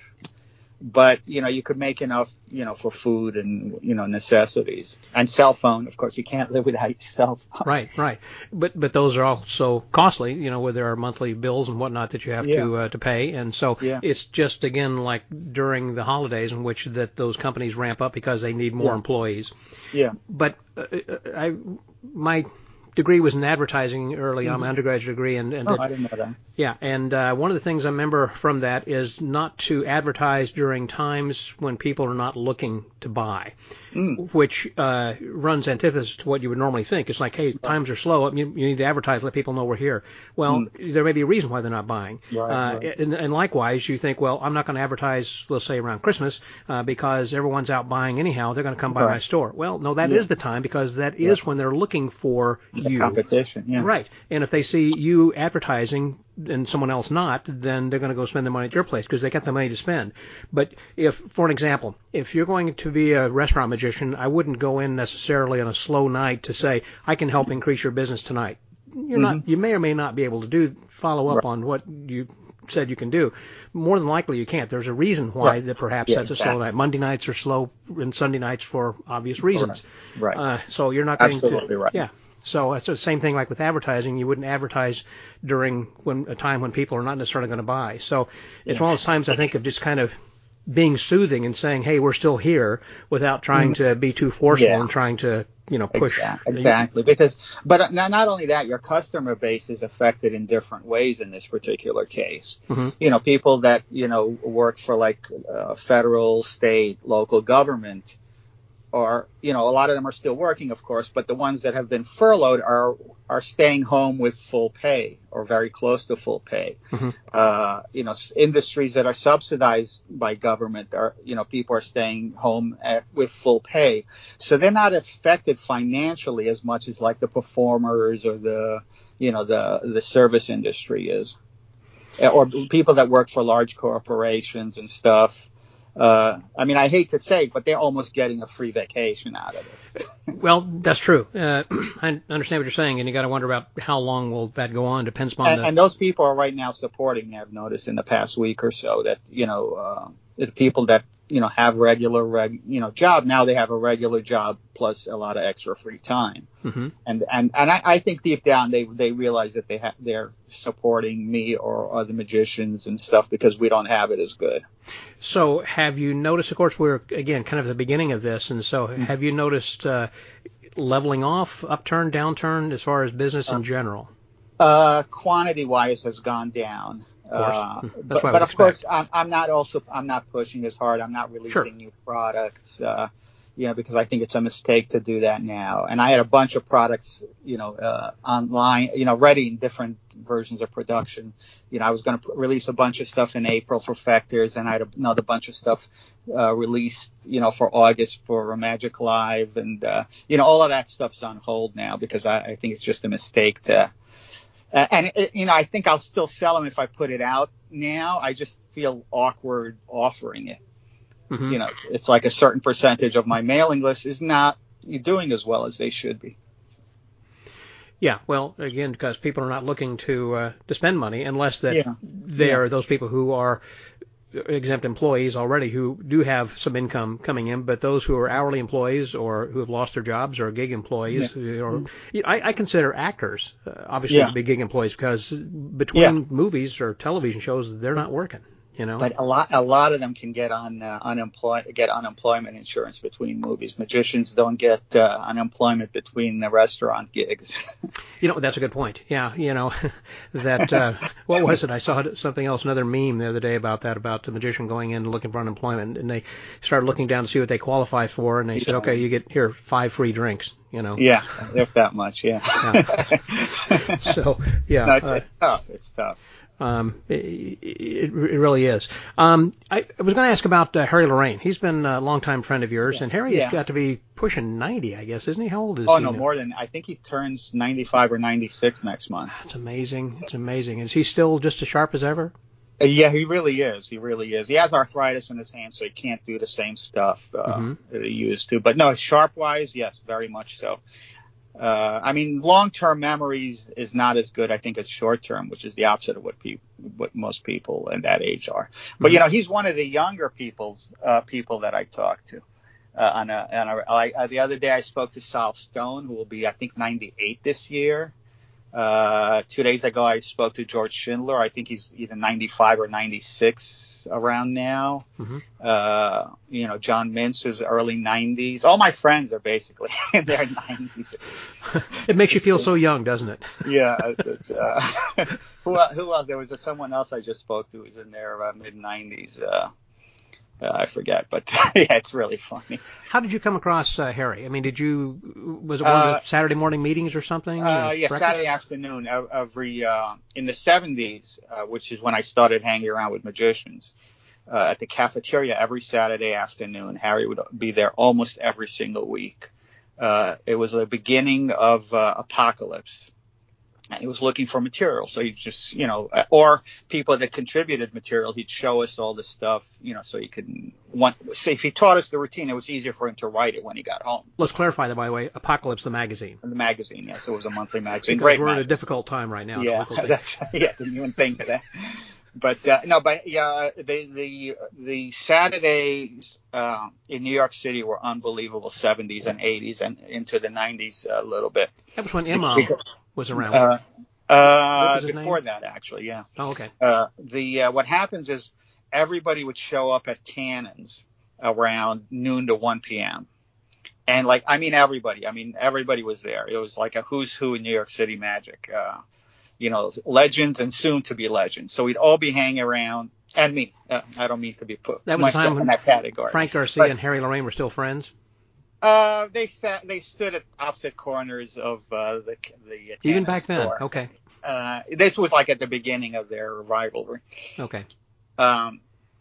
But, you know, you could make enough, you know, for food and, you know, necessities. And cell phone, of course, you can't live without your cell phone. Right, right. But but those are also costly, you know, where there are monthly bills and whatnot that you have Yeah. to uh, to pay. And so Yeah. it's just, again, like during the holidays in which that those companies ramp up because they need more Yeah. employees. Yeah. But uh, I my degree was in advertising early on, Mm-hmm. my undergraduate degree, and, and Oh, it, I didn't know that. yeah, and uh, one of the things I remember from that is not to advertise during times when people are not looking to buy, Mm. which uh, runs antithesis to what you would normally think. It's like, hey, times are slow. You, you need to advertise, let people know we're here. Well, Mm. there may be a reason why they're not buying. Right, Uh, right. and, and likewise, you think, well, I'm not going to advertise, let's say, around Christmas uh, because everyone's out buying anyhow. They're going to come by Right. my store. Well, no, that Yeah. is the time because that is Yeah. when they're looking for The you. competition, yeah. Right. And if they see you advertising and someone else not, then they're going to go spend their money at your place because they got the money to spend. But if, for an example, if you're going to be a restaurant magician, I wouldn't go in necessarily on a slow night to say, I can help increase your business tonight. You're not, Mm-hmm. you may or may not be able to do, follow up Right. on what you said you can do. More than likely you can't. There's a reason why Right. that perhaps Yeah, that's a slow exactly. night. Monday nights are slow and Sunday nights for obvious reasons. Right. Uh, so you're not going Absolutely to, right. yeah. So it's the same thing like with advertising. You wouldn't advertise during when a time when people are not necessarily going to buy. So it's Yeah. one of those times I think of just kind of being soothing and saying, hey, we're still here without trying to be too forceful Yeah. and trying to, you know, push. Exactly. Exactly. Because, but not, not only that, your customer base is affected in different ways in this particular case. Mm-hmm. You know, people that, you know, work for like uh, federal, state, local government, or, you know, a lot of them are still working, of course, but the ones that have been furloughed are are staying home with full pay or very close to full pay. Mm-hmm. Uh, you know, industries that are subsidized by government are, you know, people are staying home at, with full pay. So they're not affected financially as much as like the performers or the, you know, the, the service industry is, or people that work for large corporations and stuff. Uh, I mean, I hate to say it, but they're almost getting a free vacation out of this. Well, that's true. Uh, I understand what you're saying, and you got to wonder about how long will that go on. Depends upon And, the. and those people are right now supporting me. I've noticed in the past week or so that, you know, uh, the people that, you know, have regular, reg, you know, job, now they have a regular job plus a lot of extra free time. Mm-hmm. And, and, and I, I think deep down they, they realize that they have, they're supporting me or other magicians and stuff because we don't have it as good. So have you noticed, of course, we're, again, kind of at the beginning of this, and so have you noticed uh, leveling off, upturn, downturn, as far as business in general? Uh, quantity-wise has gone down. Of course. Uh, That's but what I would but of expect. course, I'm, I'm not also I'm not pushing as hard. I'm not releasing Sure. new products, uh, you know, because I think it's a mistake to do that now. And I had a bunch of products, you know, uh, online, you know, ready in different versions of production. You know, I was going to release a bunch of stuff in April for Fectors, and I had another bunch of stuff uh, released, you know, for August for Magic Live, and uh, you know, all of that stuff's on hold now because I, I think it's just a mistake to. Uh, and, it, you know, I think I'll still sell them if I put it out now. I just feel awkward offering it. Mm-hmm. You know, it's like a certain percentage of my mailing list is not doing as well as they should be. Yeah, well, again, because people are not looking to uh, to spend money unless that Yeah. they Yeah. are those people who are exempt employees already who do have some income coming in, but those who are hourly employees or who have lost their jobs or gig employees, Yeah. or I, I consider actors uh, obviously Yeah. to be gig employees because between Yeah. movies or television shows they're not working. You know, but a lot a lot of them can get on uh, unemploy get unemployment insurance between movies. Magicians don't get uh, unemployment between the restaurant gigs. You know, that's a good point. Yeah, you know, that, uh, what was it? I saw something else, another meme the other day about that, about the magician going in looking for unemployment, and they started looking down to see what they qualify for, and they said, Yeah. okay, you get here five free drinks, you know. Yeah, if that much, yeah. yeah. So, yeah. No, it's, uh, it's tough. It's tough. Um, it, it, it really is. Um, I, I was going to ask about uh, Harry Lorayne. He's been a longtime friend of yours, Yeah. and Harry Yeah. has got to be pushing ninety, I guess, isn't he? How old is Oh, he no, now? more than, I think he turns ninety-five or ninety-six next month. It's amazing. It's amazing. Is he still just as sharp as ever? Uh, Yeah, he really is. He really is. He has arthritis in his hand, so he can't do the same stuff uh, Mm-hmm. that he used to. But no, sharp-wise, yes, very much so. Uh, I mean, long-term memories is not as good, I think, as short-term, which is the opposite of what people, what most people in that age are. But Mm-hmm. you know, he's one of the younger people's uh, people that I talk to. Uh, on a, on a, I, uh, the other day I spoke to Sal Stone, who will be, I think, ninety-eight this year. Uh, two days ago I spoke to George Schindler. I think he's either ninety-five or ninety-six around now. Mm-hmm. Uh, you know, John Mintz is early nineties. All my friends are basically in their nineties. It makes you feel so young, doesn't it? Yeah. It's, uh, who, who else? There was someone else I just spoke to who's in their uh, mid nineties. Uh, uh, I forget, but yeah, it's really funny. How did you come across uh, Harry? I mean, did you, was it one of Uh, the Saturday morning meetings or something? Uh, or yeah, breakfast? Saturday afternoon of- every uh, in the seventies, uh, which is when I started hanging around with magicians. Uh, at the cafeteria every Saturday afternoon, Harry would be there almost every single week. Uh, it was the beginning of uh, Apocalypse. And he was looking for material, so he just, you know, or people that contributed material, he'd show us all the stuff, you know, so he could, one, say if he taught us the routine, it was easier for him to write it when he got home. Let's clarify that, by the way. Apocalypse, the magazine. The magazine, yes, it was a monthly magazine. Because Great we're in a magazine. difficult time right now. Yeah, that's, yeah, didn't even think of that. But uh, no, but yeah, the the the Saturdays uh, in New York City were unbelievable, seventies and eighties and into the nineties a little bit. That was when Imam was around. Uh, What uh, was his before name? that, actually, yeah. Oh, okay. Uh, the uh, what happens is everybody would show up at Tannen's around noon to one p.m. And like, I mean, everybody. I mean, everybody was there. It was like a who's who in New York City magic. Uh, you know, legends and soon to be legends. So we'd all be hanging around. And me, uh, I don't mean to be put That was the myself time in when that category. Frank Garcia But, and Harry Lorayne were still friends. Uh, they sat, they stood at opposite corners of uh, the the Even Tannen's back then. store. Okay. Uh, this was like at the beginning of their rivalry. Okay. Um,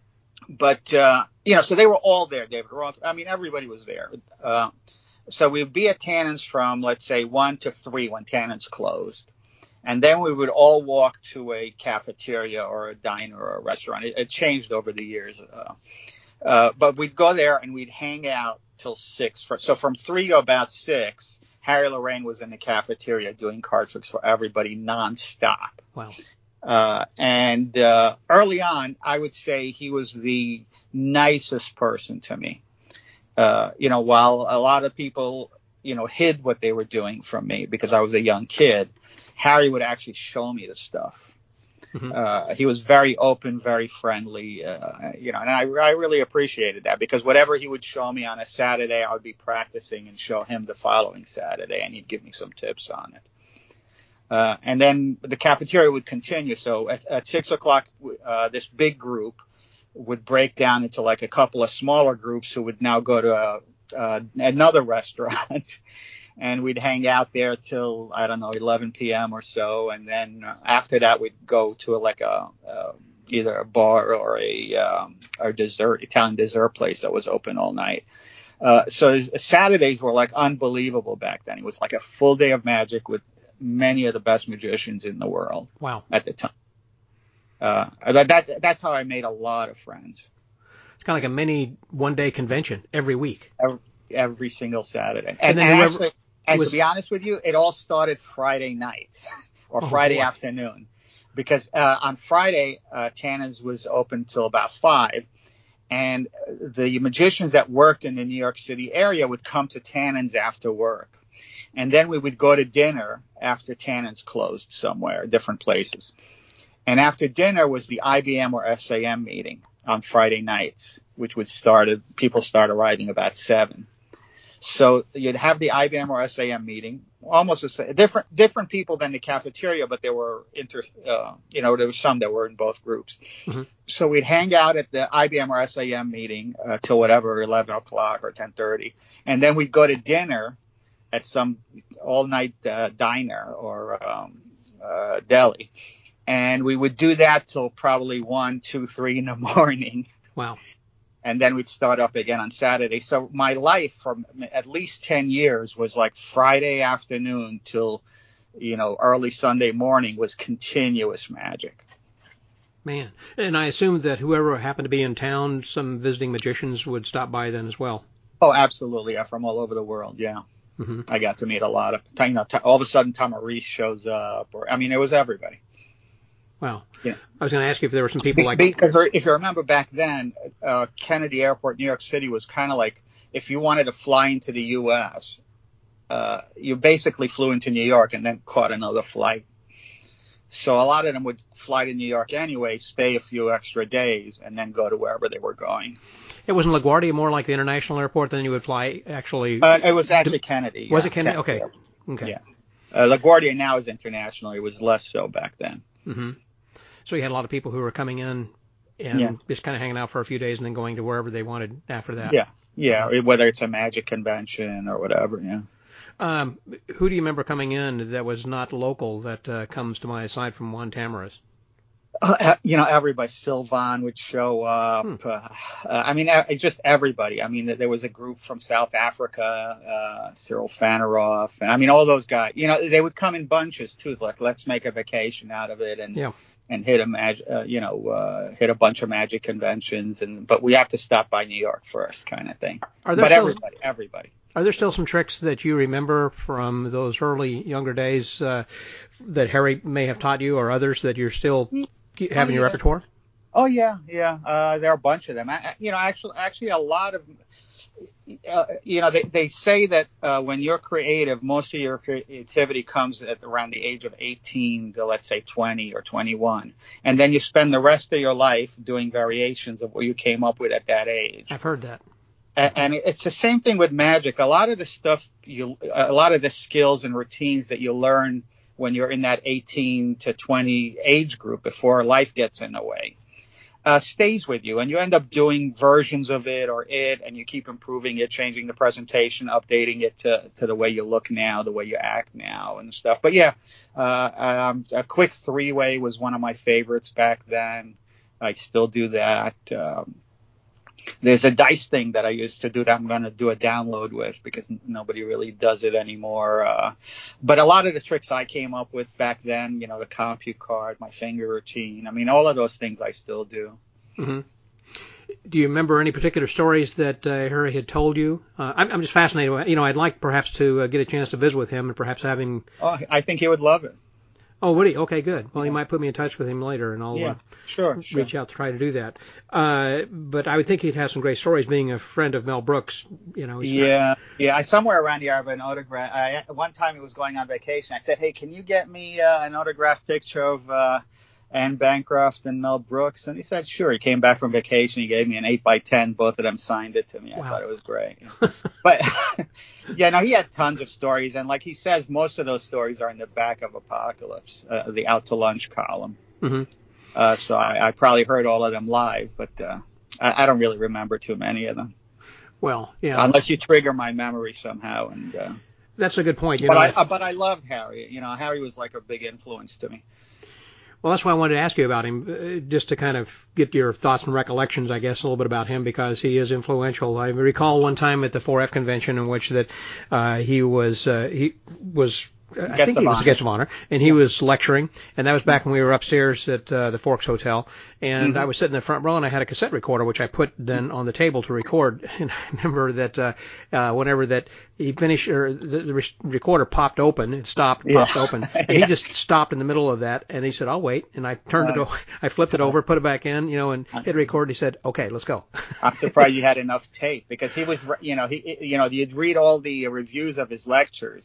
but uh, you know, so they were all there. David Roth. I mean, everybody was there. Uh, so we'd be at Tannen's from, let's say, one to three when Tannen's closed. And then we would all walk to a cafeteria or a diner or a restaurant. It, it changed over the years. Uh, uh, but we'd go there and we'd hang out till six. For, so from three to about six, Harry Lorayne was in the cafeteria doing card tricks for everybody nonstop. Wow. Uh, and uh, early on, I would say he was the nicest person to me. Uh, you know, while a lot of people, you know, hid what they were doing from me because I was a young kid, Harry would actually show me the stuff. Mm-hmm. Uh, he was very open, very friendly, uh, you know, and I, I really appreciated that because whatever he would show me on a Saturday, I would be practicing and show him the following Saturday, and he'd give me some tips on it. Uh, and then the cafeteria would continue. So at, at six o'clock, uh, this big group would break down into like a couple of smaller groups who would now go to a, uh, another restaurant. And we'd hang out there till, I don't know, eleven p.m. or so. And then uh, after that, we'd go to a, like a, uh, either a bar or a, um, or dessert, Italian dessert place that was open all night. Uh, so Saturdays were like unbelievable back then. It was like a full day of magic with many of the best magicians in the world. Wow. At the time. Uh, that, that, that's how I made a lot of friends. It's kind of like a mini one-day convention every week. Every, every single Saturday. And, And then and whoever, actually, and was, to be honest with you, it all started Friday night or oh, Friday boy. afternoon. Because uh, on Friday, uh, Tannen's was open till about five. And the magicians that worked in the New York City area would come to Tannen's after work. And then we would go to dinner after Tannen's closed somewhere, different places. And after dinner was the I B M or S A M meeting on Friday nights, which would start at, people start arriving about seven. So you'd have the I B M or S A M meeting, almost the same, different different people than the cafeteria, but there were inter, uh, you know, there were some that were in both groups. Mm-hmm. So we'd hang out at the I B M or S A M meeting uh, till whatever, eleven o'clock or ten thirty, and then we'd go to dinner at some all night uh, diner or um, uh, deli, and we would do that till probably one, two, three in the morning. Wow. And then we'd start up again on Saturday. So my life for at least ten years was like Friday afternoon till, you know, early Sunday morning was continuous magic. Man. And I assume that whoever happened to be in town, some visiting magicians would stop by then as well. Oh, absolutely. Yeah, from all over the world. Yeah. Mm-hmm. I got to meet a lot of, you know, all of a sudden Tom Maurice shows up. Or I mean, it was everybody. Wow. Yeah. I was going to ask you if there were some people like... Because if you remember back then, uh, Kennedy Airport, New York City was kind of like, if you wanted to fly into the U S, uh, you basically flew into New York and then caught another flight. So a lot of them would fly to New York anyway, stay a few extra days, and then go to wherever they were going. It wasn't LaGuardia more like the international airport than you would fly actually? Uh, it was actually Kennedy. Was yeah, it Kennedy? Kennedy. Okay. Okay. Yeah. Uh, LaGuardia now is international. It was less so back then. Mm-hmm. So you had a lot of people who were coming in and yeah. just kind of hanging out for a few days and then going to wherever they wanted after that. Yeah, yeah, uh-huh. Whether it's a magic convention or whatever, yeah. Um, who do you remember coming in that was not local that uh, comes to mind aside from Juan Tamariz? Uh, you know, everybody. Sylvan would show up. Hmm. Uh, uh, I mean, uh, just everybody. I mean, there was a group from South Africa, uh, Cyril Fanaroff, and I mean, all those guys. You know, they would come in bunches too. Like, let's make a vacation out of it, and. Yeah. And hit a mag, uh, you know, uh, hit a bunch of magic conventions, and but we have to stop by New York first, kind of thing. Are there but still, everybody, everybody. Are there still some tricks that you remember from those early younger days uh, that Harry may have taught you, or others that you're still have oh, in your yeah. repertoire? Oh yeah, yeah. Uh, there are a bunch of them. I, you know, actually, actually, a lot of. Uh, you know, they, they say that uh, when you're creative, most of your creativity comes at around the age of eighteen to, let's say, twenty or twenty-one. And then you spend the rest of your life doing variations of what you came up with at that age. I've heard that. And, and it's the same thing with magic. A lot of the stuff, you, a lot of the skills and routines that you learn when you're in that eighteen to twenty age group before life gets in the way. Uh, stays with you, and you end up doing versions of it or it, and you keep improving it, changing the presentation, updating it to, to the way you look now, the way you act now, and stuff. But yeah, uh, um, a quick three-way was one of my favorites back then. I still do that. Um, there's a dice thing that I used to do that I'm going to do a download with because nobody really does it anymore. Uh, but a lot of the tricks I came up with back then, you know, the compute card, my finger routine, I mean, all of those things I still do. Mm-hmm. Do you remember any particular stories that uh, Harry had told you? Uh, I'm, I'm just fascinated. You know, I'd like perhaps to uh, get a chance to visit with him and perhaps have him. Oh, I think he would love it. Oh, would he? Okay, good. Well, yeah. He might put me in touch with him later, and I'll yeah, uh, sure, sure. reach out to try to do that. Uh, but I would think he'd have some great stories, being a friend of Mel Brooks. You know. He's yeah, not... yeah. I somewhere around here I have an autograph. I, one time he was going on vacation. I said, "Hey, can you get me uh, an autographed picture of uh, Anne Bancroft and Mel Brooks?" And he said, "Sure." He came back from vacation. He gave me an eight by ten. Both of them signed it to me. I wow. thought it was great. But yeah, no, he had tons of stories, and like he says, most of those stories are in the back of Apocalypse, uh, the Out to Lunch column. Mm-hmm. Uh, so I, I probably heard all of them live, but uh, I, I don't really remember too many of them. Well, yeah, unless you trigger my memory somehow, and uh, that's a good point. You but know, I, uh, but I loved Harry. You know, Harry was like a big influence to me. Well, that's why I wanted to ask you about him, uh, just to kind of get your thoughts and recollections, I guess, a little bit about him, because he is influential. I recall one time at the four F convention in which that uh, he was uh, he was. I guest think he was honor. a guest of honor, and he yeah. was lecturing, and that was back when we were upstairs at uh, the Forks Hotel, and mm-hmm. I was sitting in the front row, and I had a cassette recorder, which I put then on the table to record, and I remember that uh, uh, whenever that he finished, or the, the re- recorder popped open, it stopped, yeah. popped open, and yeah. he just stopped in the middle of that, and he said, "I'll wait," and I turned right. it over, I flipped it over, put it back in, you know, and hit record, and he said, "Okay, let's go." I'm surprised you had enough tape, because he was, you know, he, you know, you'd read all the reviews of his lectures.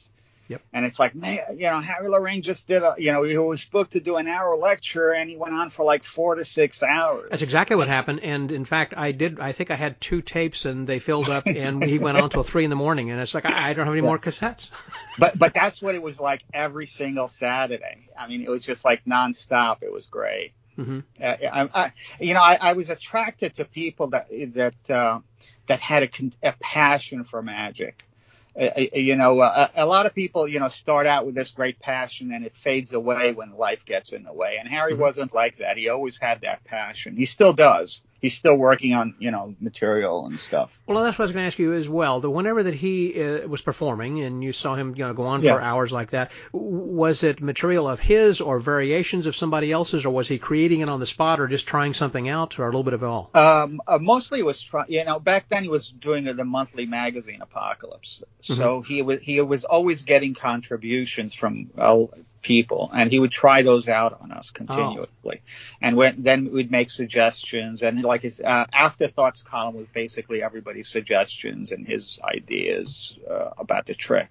Yep. And it's like, man, you know, Harry Lorraine just did a, you know, he was booked to do an hour lecture and he went on for like four to six hours. That's exactly what happened. And in fact, I did, I think I had two tapes and they filled up and he went on till three in the morning. And it's like, I, I don't have any yeah. more cassettes. But, but that's what it was like every single Saturday. I mean, it was just like nonstop. It was great. Mm-hmm. Uh, I, I, you know, I, I was attracted to people that, that, uh, that had a, a passion for magic. Uh, you know, uh, a lot of people, you know, start out with this great passion and it fades away when life gets in the way. And Harry mm-hmm. wasn't like that. He always had that passion. He still does. He's still working on, you know, material and stuff. Well, that's what I was going to ask you as well. The whenever that he uh, was performing and you saw him, you know, go on yeah. for hours like that, was it material of his or variations of somebody else's, or was he creating it on the spot or just trying something out, or a little bit of it all? Um, uh, mostly it was trying. You know, back then he was doing the monthly magazine Apocalypse, so mm-hmm. he was he was always getting contributions from uh, people, and he would try those out on us continuously. Oh. And when, then we'd make suggestions, and like his uh, afterthoughts column was basically everybody's suggestions and his ideas uh, about the trick.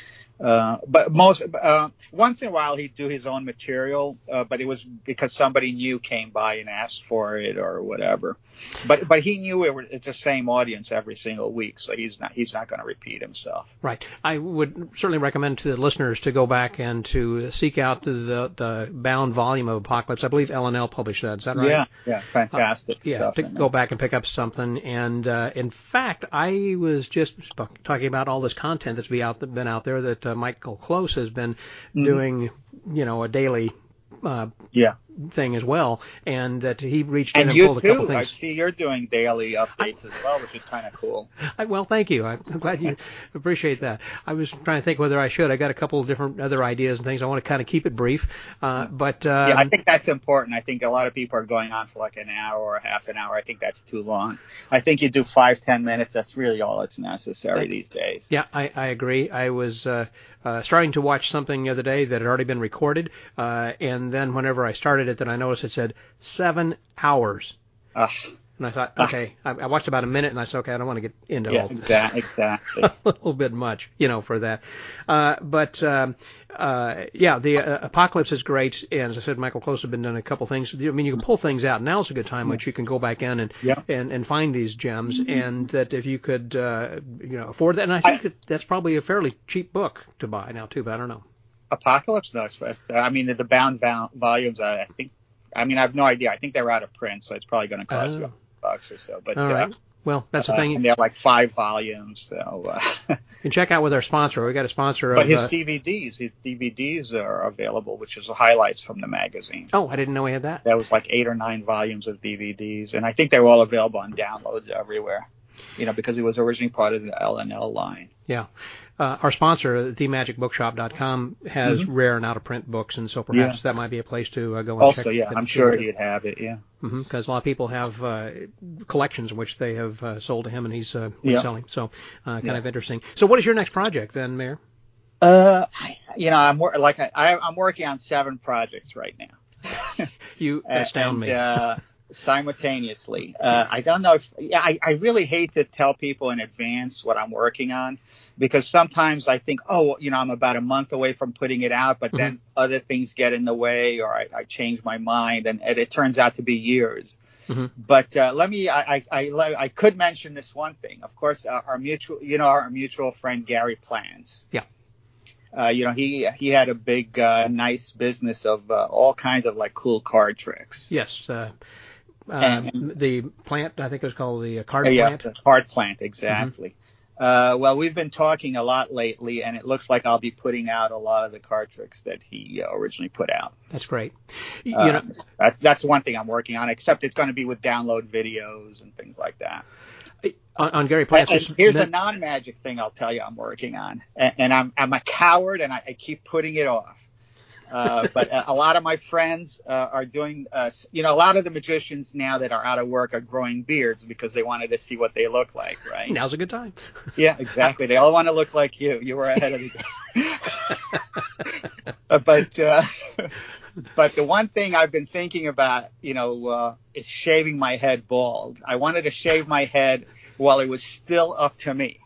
Uh, but most uh, once in a while he'd do his own material, uh, but it was because somebody new came by and asked for it or whatever. But but he knew it was it's the same audience every single week, so he's not he's not going to repeat himself. Right. I would certainly recommend to the listeners to go back and to seek out the the bound volume of Apocalypse. I believe L and L published that. Is that right? Yeah. Yeah. Fantastic. Uh, yeah. Stuff To go back and pick up something. And uh, in fact, I was just talking about all this content that's be out been out there that uh, Michael Close has been mm-hmm. doing, you know, a daily. Uh, yeah. thing as well, and that he reached and in and you pulled too. a couple things. I see you're doing daily updates I, as well, which is kind of cool. I, well, thank you. I'm glad you appreciate that. I was trying to think whether I should. I got a couple of different other ideas and things. I want to kind of keep it brief, uh, but um, yeah, I think that's important. I think a lot of people are going on for like an hour or half an hour. I think that's too long. I think you do five, ten minutes. That's really all that's necessary that, these days. Yeah, I, I agree. I was uh, uh, starting to watch something the other day that had already been recorded, uh, and then whenever I started it, then I noticed it said seven hours. Uh, and I thought, okay, uh, I, I watched about a minute, and I said, okay, I don't want to get into yeah, all this. Exactly, exactly. A little bit much, you know, for that. Uh, but, um, uh, yeah, the uh, Apocalypse is great, and as I said, Michael Close has been doing a couple things. I mean, you can pull things out. Now's a good time, which you can go back in and yeah. and, and find these gems, and that if you could, uh, you know, afford that. And I think I, that that's probably a fairly cheap book to buy now, too, but I don't know. Apocalypse, no. I mean, the, the bound val- volumes, I, I think, I mean, I have no idea. I think they're out of print, so it's probably going to cost oh. you a bucks or so. But, all right. Uh, well, that's the uh, thing. And they're like five volumes, so. Uh, you can check out with our sponsor. We got a sponsor but of. But his uh, D V Ds, his D V Ds are available, which is the highlights from the magazine. Oh, I didn't know he had that. That was like eight or nine volumes of D V Ds, and I think they were all available on downloads everywhere. You know, because it was originally part of the L and L line. Yeah. Uh, our sponsor, the magic bookshop dot com, has mm-hmm. rare and out-of-print books, and so perhaps yeah. that might be a place to uh, go and also, check. Also, yeah, I'm sure he'd have it, yeah. Because mm-hmm, a lot of people have uh, collections in which they have uh, sold to him, and he's uh, reselling. Yeah. So, uh, kind yeah. of interesting. So, what is your next project then, Mayor? Uh, you know, I'm wor- like I, I'm working on seven projects right now. You astound and, me. Uh, simultaneously. Uh, I don't know if, yeah, I, I really hate to tell people in advance what I'm working on, because sometimes I think, oh, you know, I'm about a month away from putting it out, but mm-hmm. then other things get in the way, or I, I change my mind, and, and it turns out to be years. Mm-hmm. But uh, let me, I, I, I, I could mention this one thing. Of course, uh, our mutual, you know, our mutual friend Gary Plans. Yeah. Uh, you know, he he had a big, uh, nice business of uh, all kinds of like cool card tricks. Yes. Uh, uh, the plant, I think it was called the card uh, yeah, plant. The card plant, exactly. Mm-hmm. Uh, well, we've been talking a lot lately, and it looks like I'll be putting out a lot of the card tricks that he uh, originally put out. That's great. You uh, know, that's, that's one thing I'm working on, except it's going to be with download videos and things like that. On, on Gary Plants. And here's a non-magic thing I'll tell you I'm working on, and, and I'm I'm a coward, and I, I keep putting it off. Uh, but a, a lot of my friends uh, are doing, uh, you know, a lot of the magicians now that are out of work are growing beards because they wanted to see what they look like, right? Now's a good time. Yeah, exactly. They all want to look like you. You were ahead of the game. but uh, but the one thing I've been thinking about, you know, uh, is shaving my head bald. I wanted to shave my head while it was still up to me.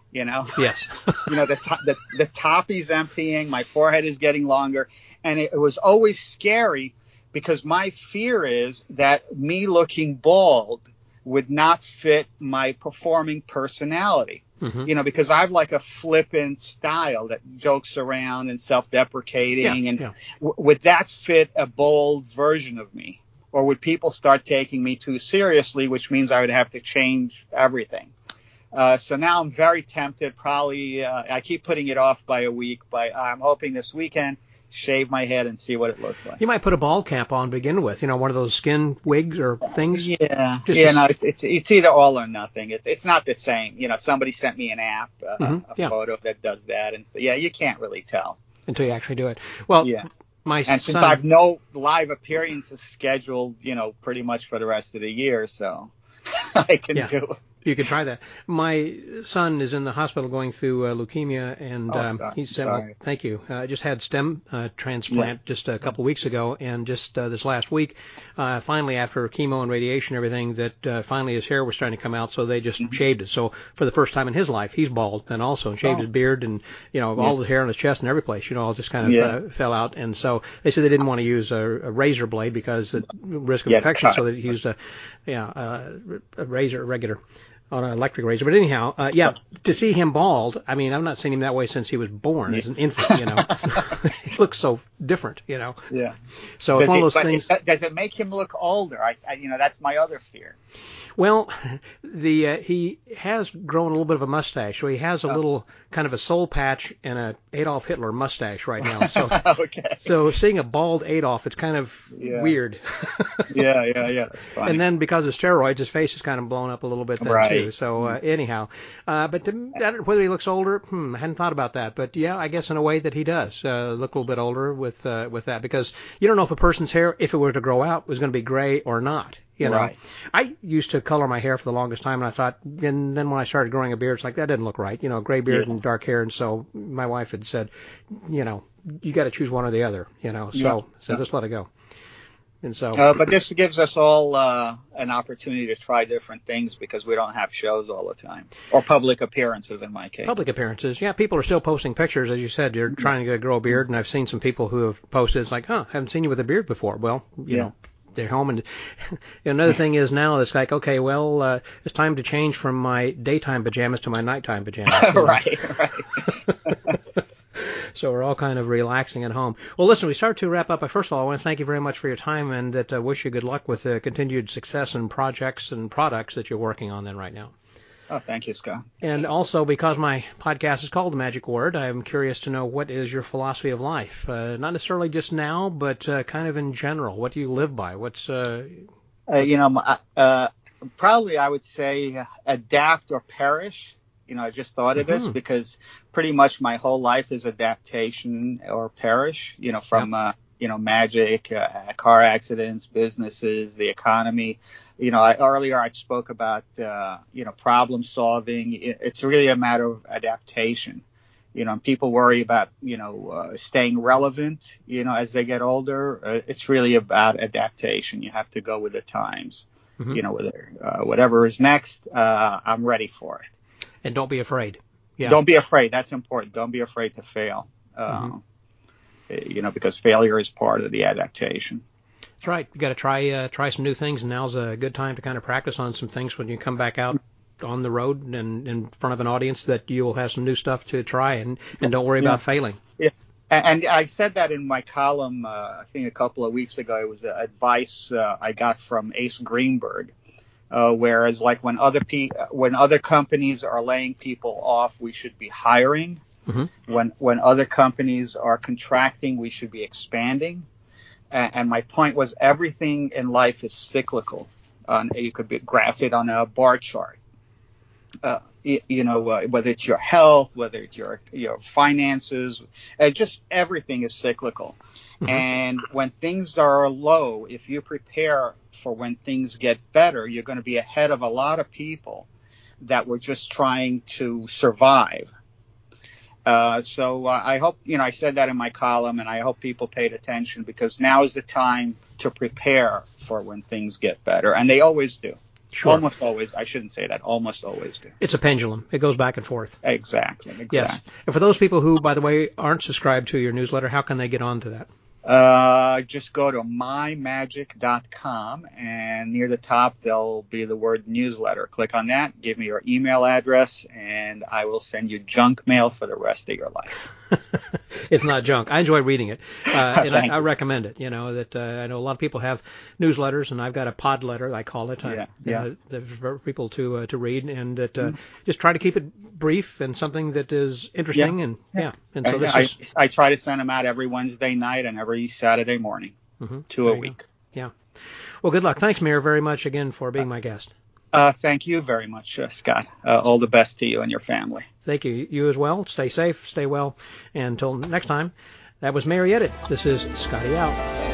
You know, Yes. you know, the, to- the the top is emptying, my forehead is getting longer, and it, it was always scary because my fear is that me looking bald would not fit my performing personality. Mm-hmm. You know, because I have like a flippant style that jokes around and self-deprecating, Yeah, and yeah. w- would that fit a bold version of me, or would people start taking me too seriously, which means I would have to change everything? Uh, so now I'm very tempted. Probably, uh, I keep putting it off by a week, but I'm hoping this weekend shave my head and see what it looks like. You might put a bald cap on to begin with, you know, one of those skin wigs or things. Yeah, Just yeah, to- no, it's, it's it's either all or nothing. It's it's not the same. You know, somebody sent me an app, uh, Mhm, a yeah. photo that does that, and so, yeah, you can't really tell. Until you actually do it. Well, Yeah, my and since son, I've no live appearances scheduled, you know, pretty much for the rest of the year, so I can Yeah. do it. you could try that. My son is in the hospital going through uh, leukemia, and Oh, um, sorry. he said, well, sorry. thank you. I uh, just had stem uh, transplant Yeah. just a couple weeks ago, and just uh, this last week, uh, finally, after chemo and radiation and everything, that uh, finally his hair was starting to come out, so they just Mm-hmm. shaved it. So for the first time in his life, he's bald, and also shaved Oh. his beard, and, you know, Yeah. all the hair on his chest and every place, you know, all just kind of Yeah. uh, fell out. And so they said they didn't want to use a, a razor blade because the risk of Yeah, infection, cut. so they used a, yeah, uh, a razor, regular, on an electric razor. But anyhow, uh, yeah, to see him bald, I mean, I've not seen him that way since he was born Yeah. as an infant, you know. He looks so different, you know. Yeah. So Does it's one it, of those but things. it, does it make him look older? I, I, you know, that's my other fear. Well, the uh, he has grown a little bit of a mustache, so he has a Oh. little kind of a soul patch and a Adolf Hitler mustache right now. So, Okay. so seeing a bald Adolf, it's kind of Yeah. weird. Yeah, yeah, yeah. That's funny. And then because of steroids, his face is kind of blown up a little bit then Right. too. So uh, anyhow, uh, but to, that, whether he looks older, hmm, I hadn't thought about that. But yeah, I guess in a way that he does uh, look a little bit older with uh, with that, because you don't know if a person's hair, if it were to grow out, was going to be gray or not. You know, Right. I used to color my hair for the longest time, and I thought, and then when I started growing a beard, it's like that didn't look right. You know, gray beard Yeah. and dark hair, and so my wife had said, you know, you got to choose one or the other. You know, so Yeah. so Yeah. just let it go. And so, Uh, but this gives us all uh, an opportunity to try different things because we don't have shows all the time, or public appearances in my case. public appearances, yeah, people are still posting pictures, as you said. You're trying to grow a beard, and I've seen some people who have posted, it's like, huh, haven't seen you with a beard before. Well, you Yeah. know, they're home. And another thing is now it's like, okay, well, uh, it's time to change from my daytime pajamas to my nighttime pajamas. You know? Right, right. So we're all kind of relaxing at home. Well, listen, we start to wrap up. First of all, I want to thank you very much for your time, and that uh, wish you good luck with uh, continued success and projects and products that you're working on then right now. Oh, thank you, Scott. And also, because my podcast is called The Magic Word, I'm curious to know, what is your philosophy of life? Uh, not necessarily just now, but uh, kind of in general. What do you live by? What's uh, Uh, you know, my- uh, probably I would say uh, adapt or perish. You know, I just thought of this Mhm. because pretty much my whole life is adaptation or perish. You know, from uh, you know, magic, uh, car accidents, businesses, the economy. You know, I, earlier I spoke about uh, you know, problem solving. It, it's really a matter of adaptation. You know, and people worry about, you know, uh, staying relevant, you know, as they get older. Uh, it's really about adaptation. You have to go with the times. Mhm. You know, whether, uh, whatever is next, uh, I'm ready for it. and don't be afraid. Yeah. Don't be afraid. That's important. Don't be afraid to fail. Uh, Mhm. You know, because failure is part of the adaptation. That's right. You got to try uh, try some new things, and now's a good time to kind of practice on some things when you come back out on the road and in front of an audience, that you will have some new stuff to try, and, and don't worry Yeah. about failing. Yeah. And, and I said that in my column, uh, I think a couple of weeks ago. It was uh, advice uh, I got from Ace Greenberg. Uh, whereas, like when other pe- when other companies are laying people off, we should be hiring. Mm-hmm. When when other companies are contracting, we should be expanding. And, and my point was, everything in life is cyclical. Um, you could be, graph it on a bar chart. Uh, you, you know, uh, whether it's your health, whether it's your your finances, uh, just everything is cyclical. Mm-hmm. And when things are low, if you prepare for when things get better, you're going to be ahead of a lot of people that were just trying to survive. Uh, so uh, I hope, you know, I said that in my column, and I hope people paid attention, because now is the time to prepare for when things get better, and they always do. Sure. Almost always. I shouldn't say that. Almost always do. It's a pendulum. It goes back and forth. Exactly. Exactly. Yes. And for those people who, by the way, aren't subscribed to your newsletter, how can they get on to that? Uh, just go to my magic dot com, and near the top there'll be the word newsletter. Click on that, give me your email address, and I will send you junk mail for the rest of your life. It's not junk. I enjoy reading it, uh, and I, I recommend it. You know that uh, I know a lot of people have newsletters, and I've got a pod letter, I call it. Yeah, I, yeah. Uh, that for people to uh, to read, and that uh, Mm. just try to keep it brief and something that is interesting. Yeah. And yeah, Yeah. and so this I, is. I, I try to send them out every Wednesday night and every Saturday morning, Mm-hmm. two There a you week. go. Yeah. Well, good luck. Thanks, Mayor, very much again for being my guest. Uh, thank you very much, uh, Scott. Uh, all the best to you and your family. Thank you. You as well. Stay safe. Stay well. And until next time, that was Mayor Yedid. This is Scotty out.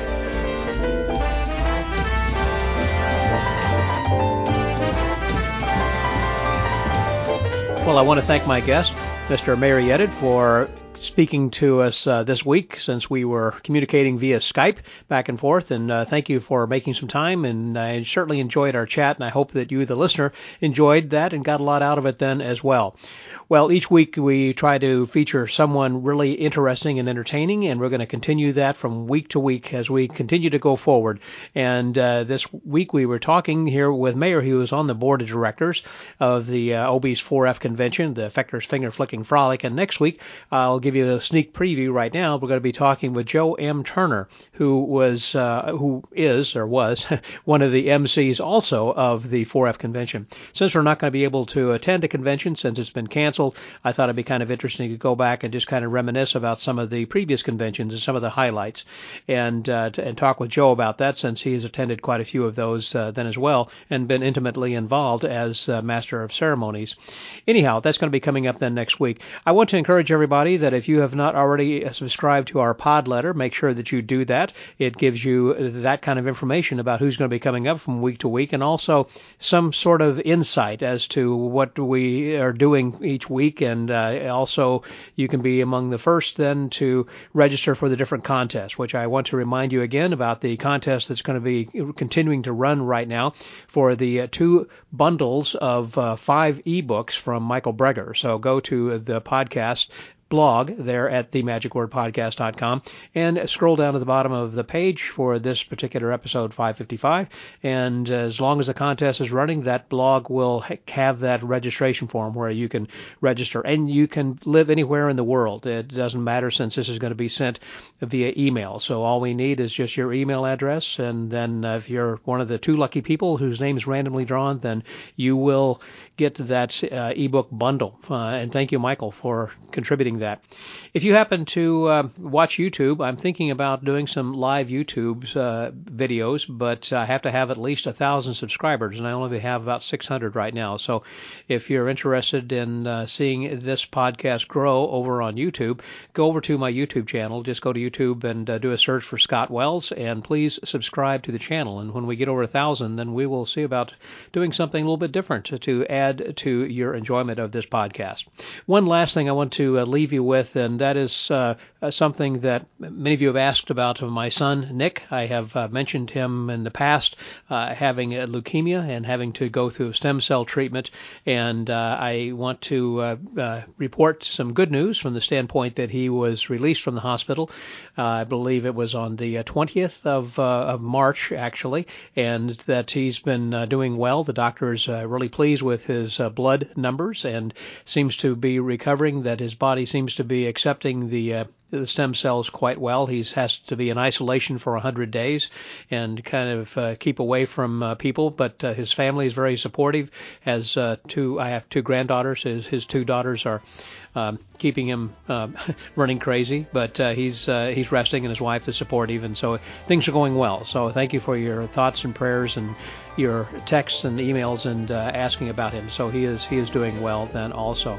Well, I want to thank my guest, Mister Mayor Yedid, for speaking to us uh, this week since we were communicating via Skype back and forth. And uh, thank you for making some time. And I certainly enjoyed our chat. And I hope that you, the listener, enjoyed that and got a lot out of it then as well. Well, each week we try to feature someone really interesting and entertaining, and we're going to continue that from week to week as we continue to go forward. And uh, this week we were talking here with Mayor, who is on the board of directors of the uh, O B's four F convention, the Fechter's Finger Flicking Frolic. And next week, I'll give you a sneak preview right now. We're going to be talking with Joe M. Turner, who was, uh, who is or was one of the M Cs also of the four F convention. Since we're not going to be able to attend a convention since it's been canceled, I thought it'd be kind of interesting to go back and just kind of reminisce about some of the previous conventions and some of the highlights, and uh, to, and talk with Joe about that, since he's attended quite a few of those uh, then as well and been intimately involved as uh, Master of Ceremonies. Anyhow, that's going to be coming up then next week. I want to encourage everybody that if you have not already subscribed to our pod letter, make sure that you do that. It gives you that kind of information about who's going to be coming up from week to week, and also some sort of insight as to what we are doing each week. And uh, also you can be among the first then to register for the different contests, which I want to remind you again about the contest that's going to be continuing to run right now for the uh, two bundles of uh, five ebooks from Michael Breger. So go to the podcast blog there at the magic word podcast dot com and scroll down to the bottom of the page for this particular episode five fifty-five. And as long as the contest is running, that blog will have that registration form where you can register, and you can live anywhere in the world. It doesn't matter, since this is going to be sent via email. So all we need is just your email address, and then uh, if you're one of the two lucky people whose name is randomly drawn, then you will get that uh, ebook bundle. Uh, and thank you, Michael, for contributing that. If you happen to uh, watch YouTube, I'm thinking about doing some live YouTube uh, videos, but I have to have at least a thousand subscribers, and I only have about six hundred right now. So if you're interested in uh, seeing this podcast grow over on YouTube, go over to my YouTube channel. Just go to YouTube and uh, do a search for Scott Wells, and please subscribe to the channel. And when we get over a thousand, then we will see about doing something a little bit different to, to add to your enjoyment of this podcast. One last thing I want to uh, leave you with, and that is uh, something that many of you have asked about of my son, Nick. I have uh, mentioned him in the past uh, having uh, leukemia and having to go through stem cell treatment, and uh, I want to uh, uh, report some good news from the standpoint that he was released from the hospital. Uh, I believe it was on the twentieth of, uh, of March, actually, and that he's been uh, doing well. The doctor is uh, really pleased with his uh, blood numbers and seems to be recovering, that his body seems to be accepting the uh, the stem cells quite well. He has to be in isolation for one hundred days and kind of uh, keep away from uh, people, but uh, his family is very supportive. Has uh, two, I have two granddaughters. His, his two daughters are um, keeping him uh, running crazy, but uh, he's uh, he's resting, and his wife is supportive, and so things are going well. So thank you for your thoughts and prayers and your texts and emails and uh, asking about him. So he is he is doing well then also.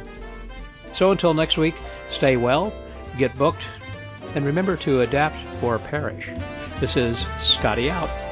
So until next week, stay well, get booked, and remember to adapt or perish. This is Scotty out.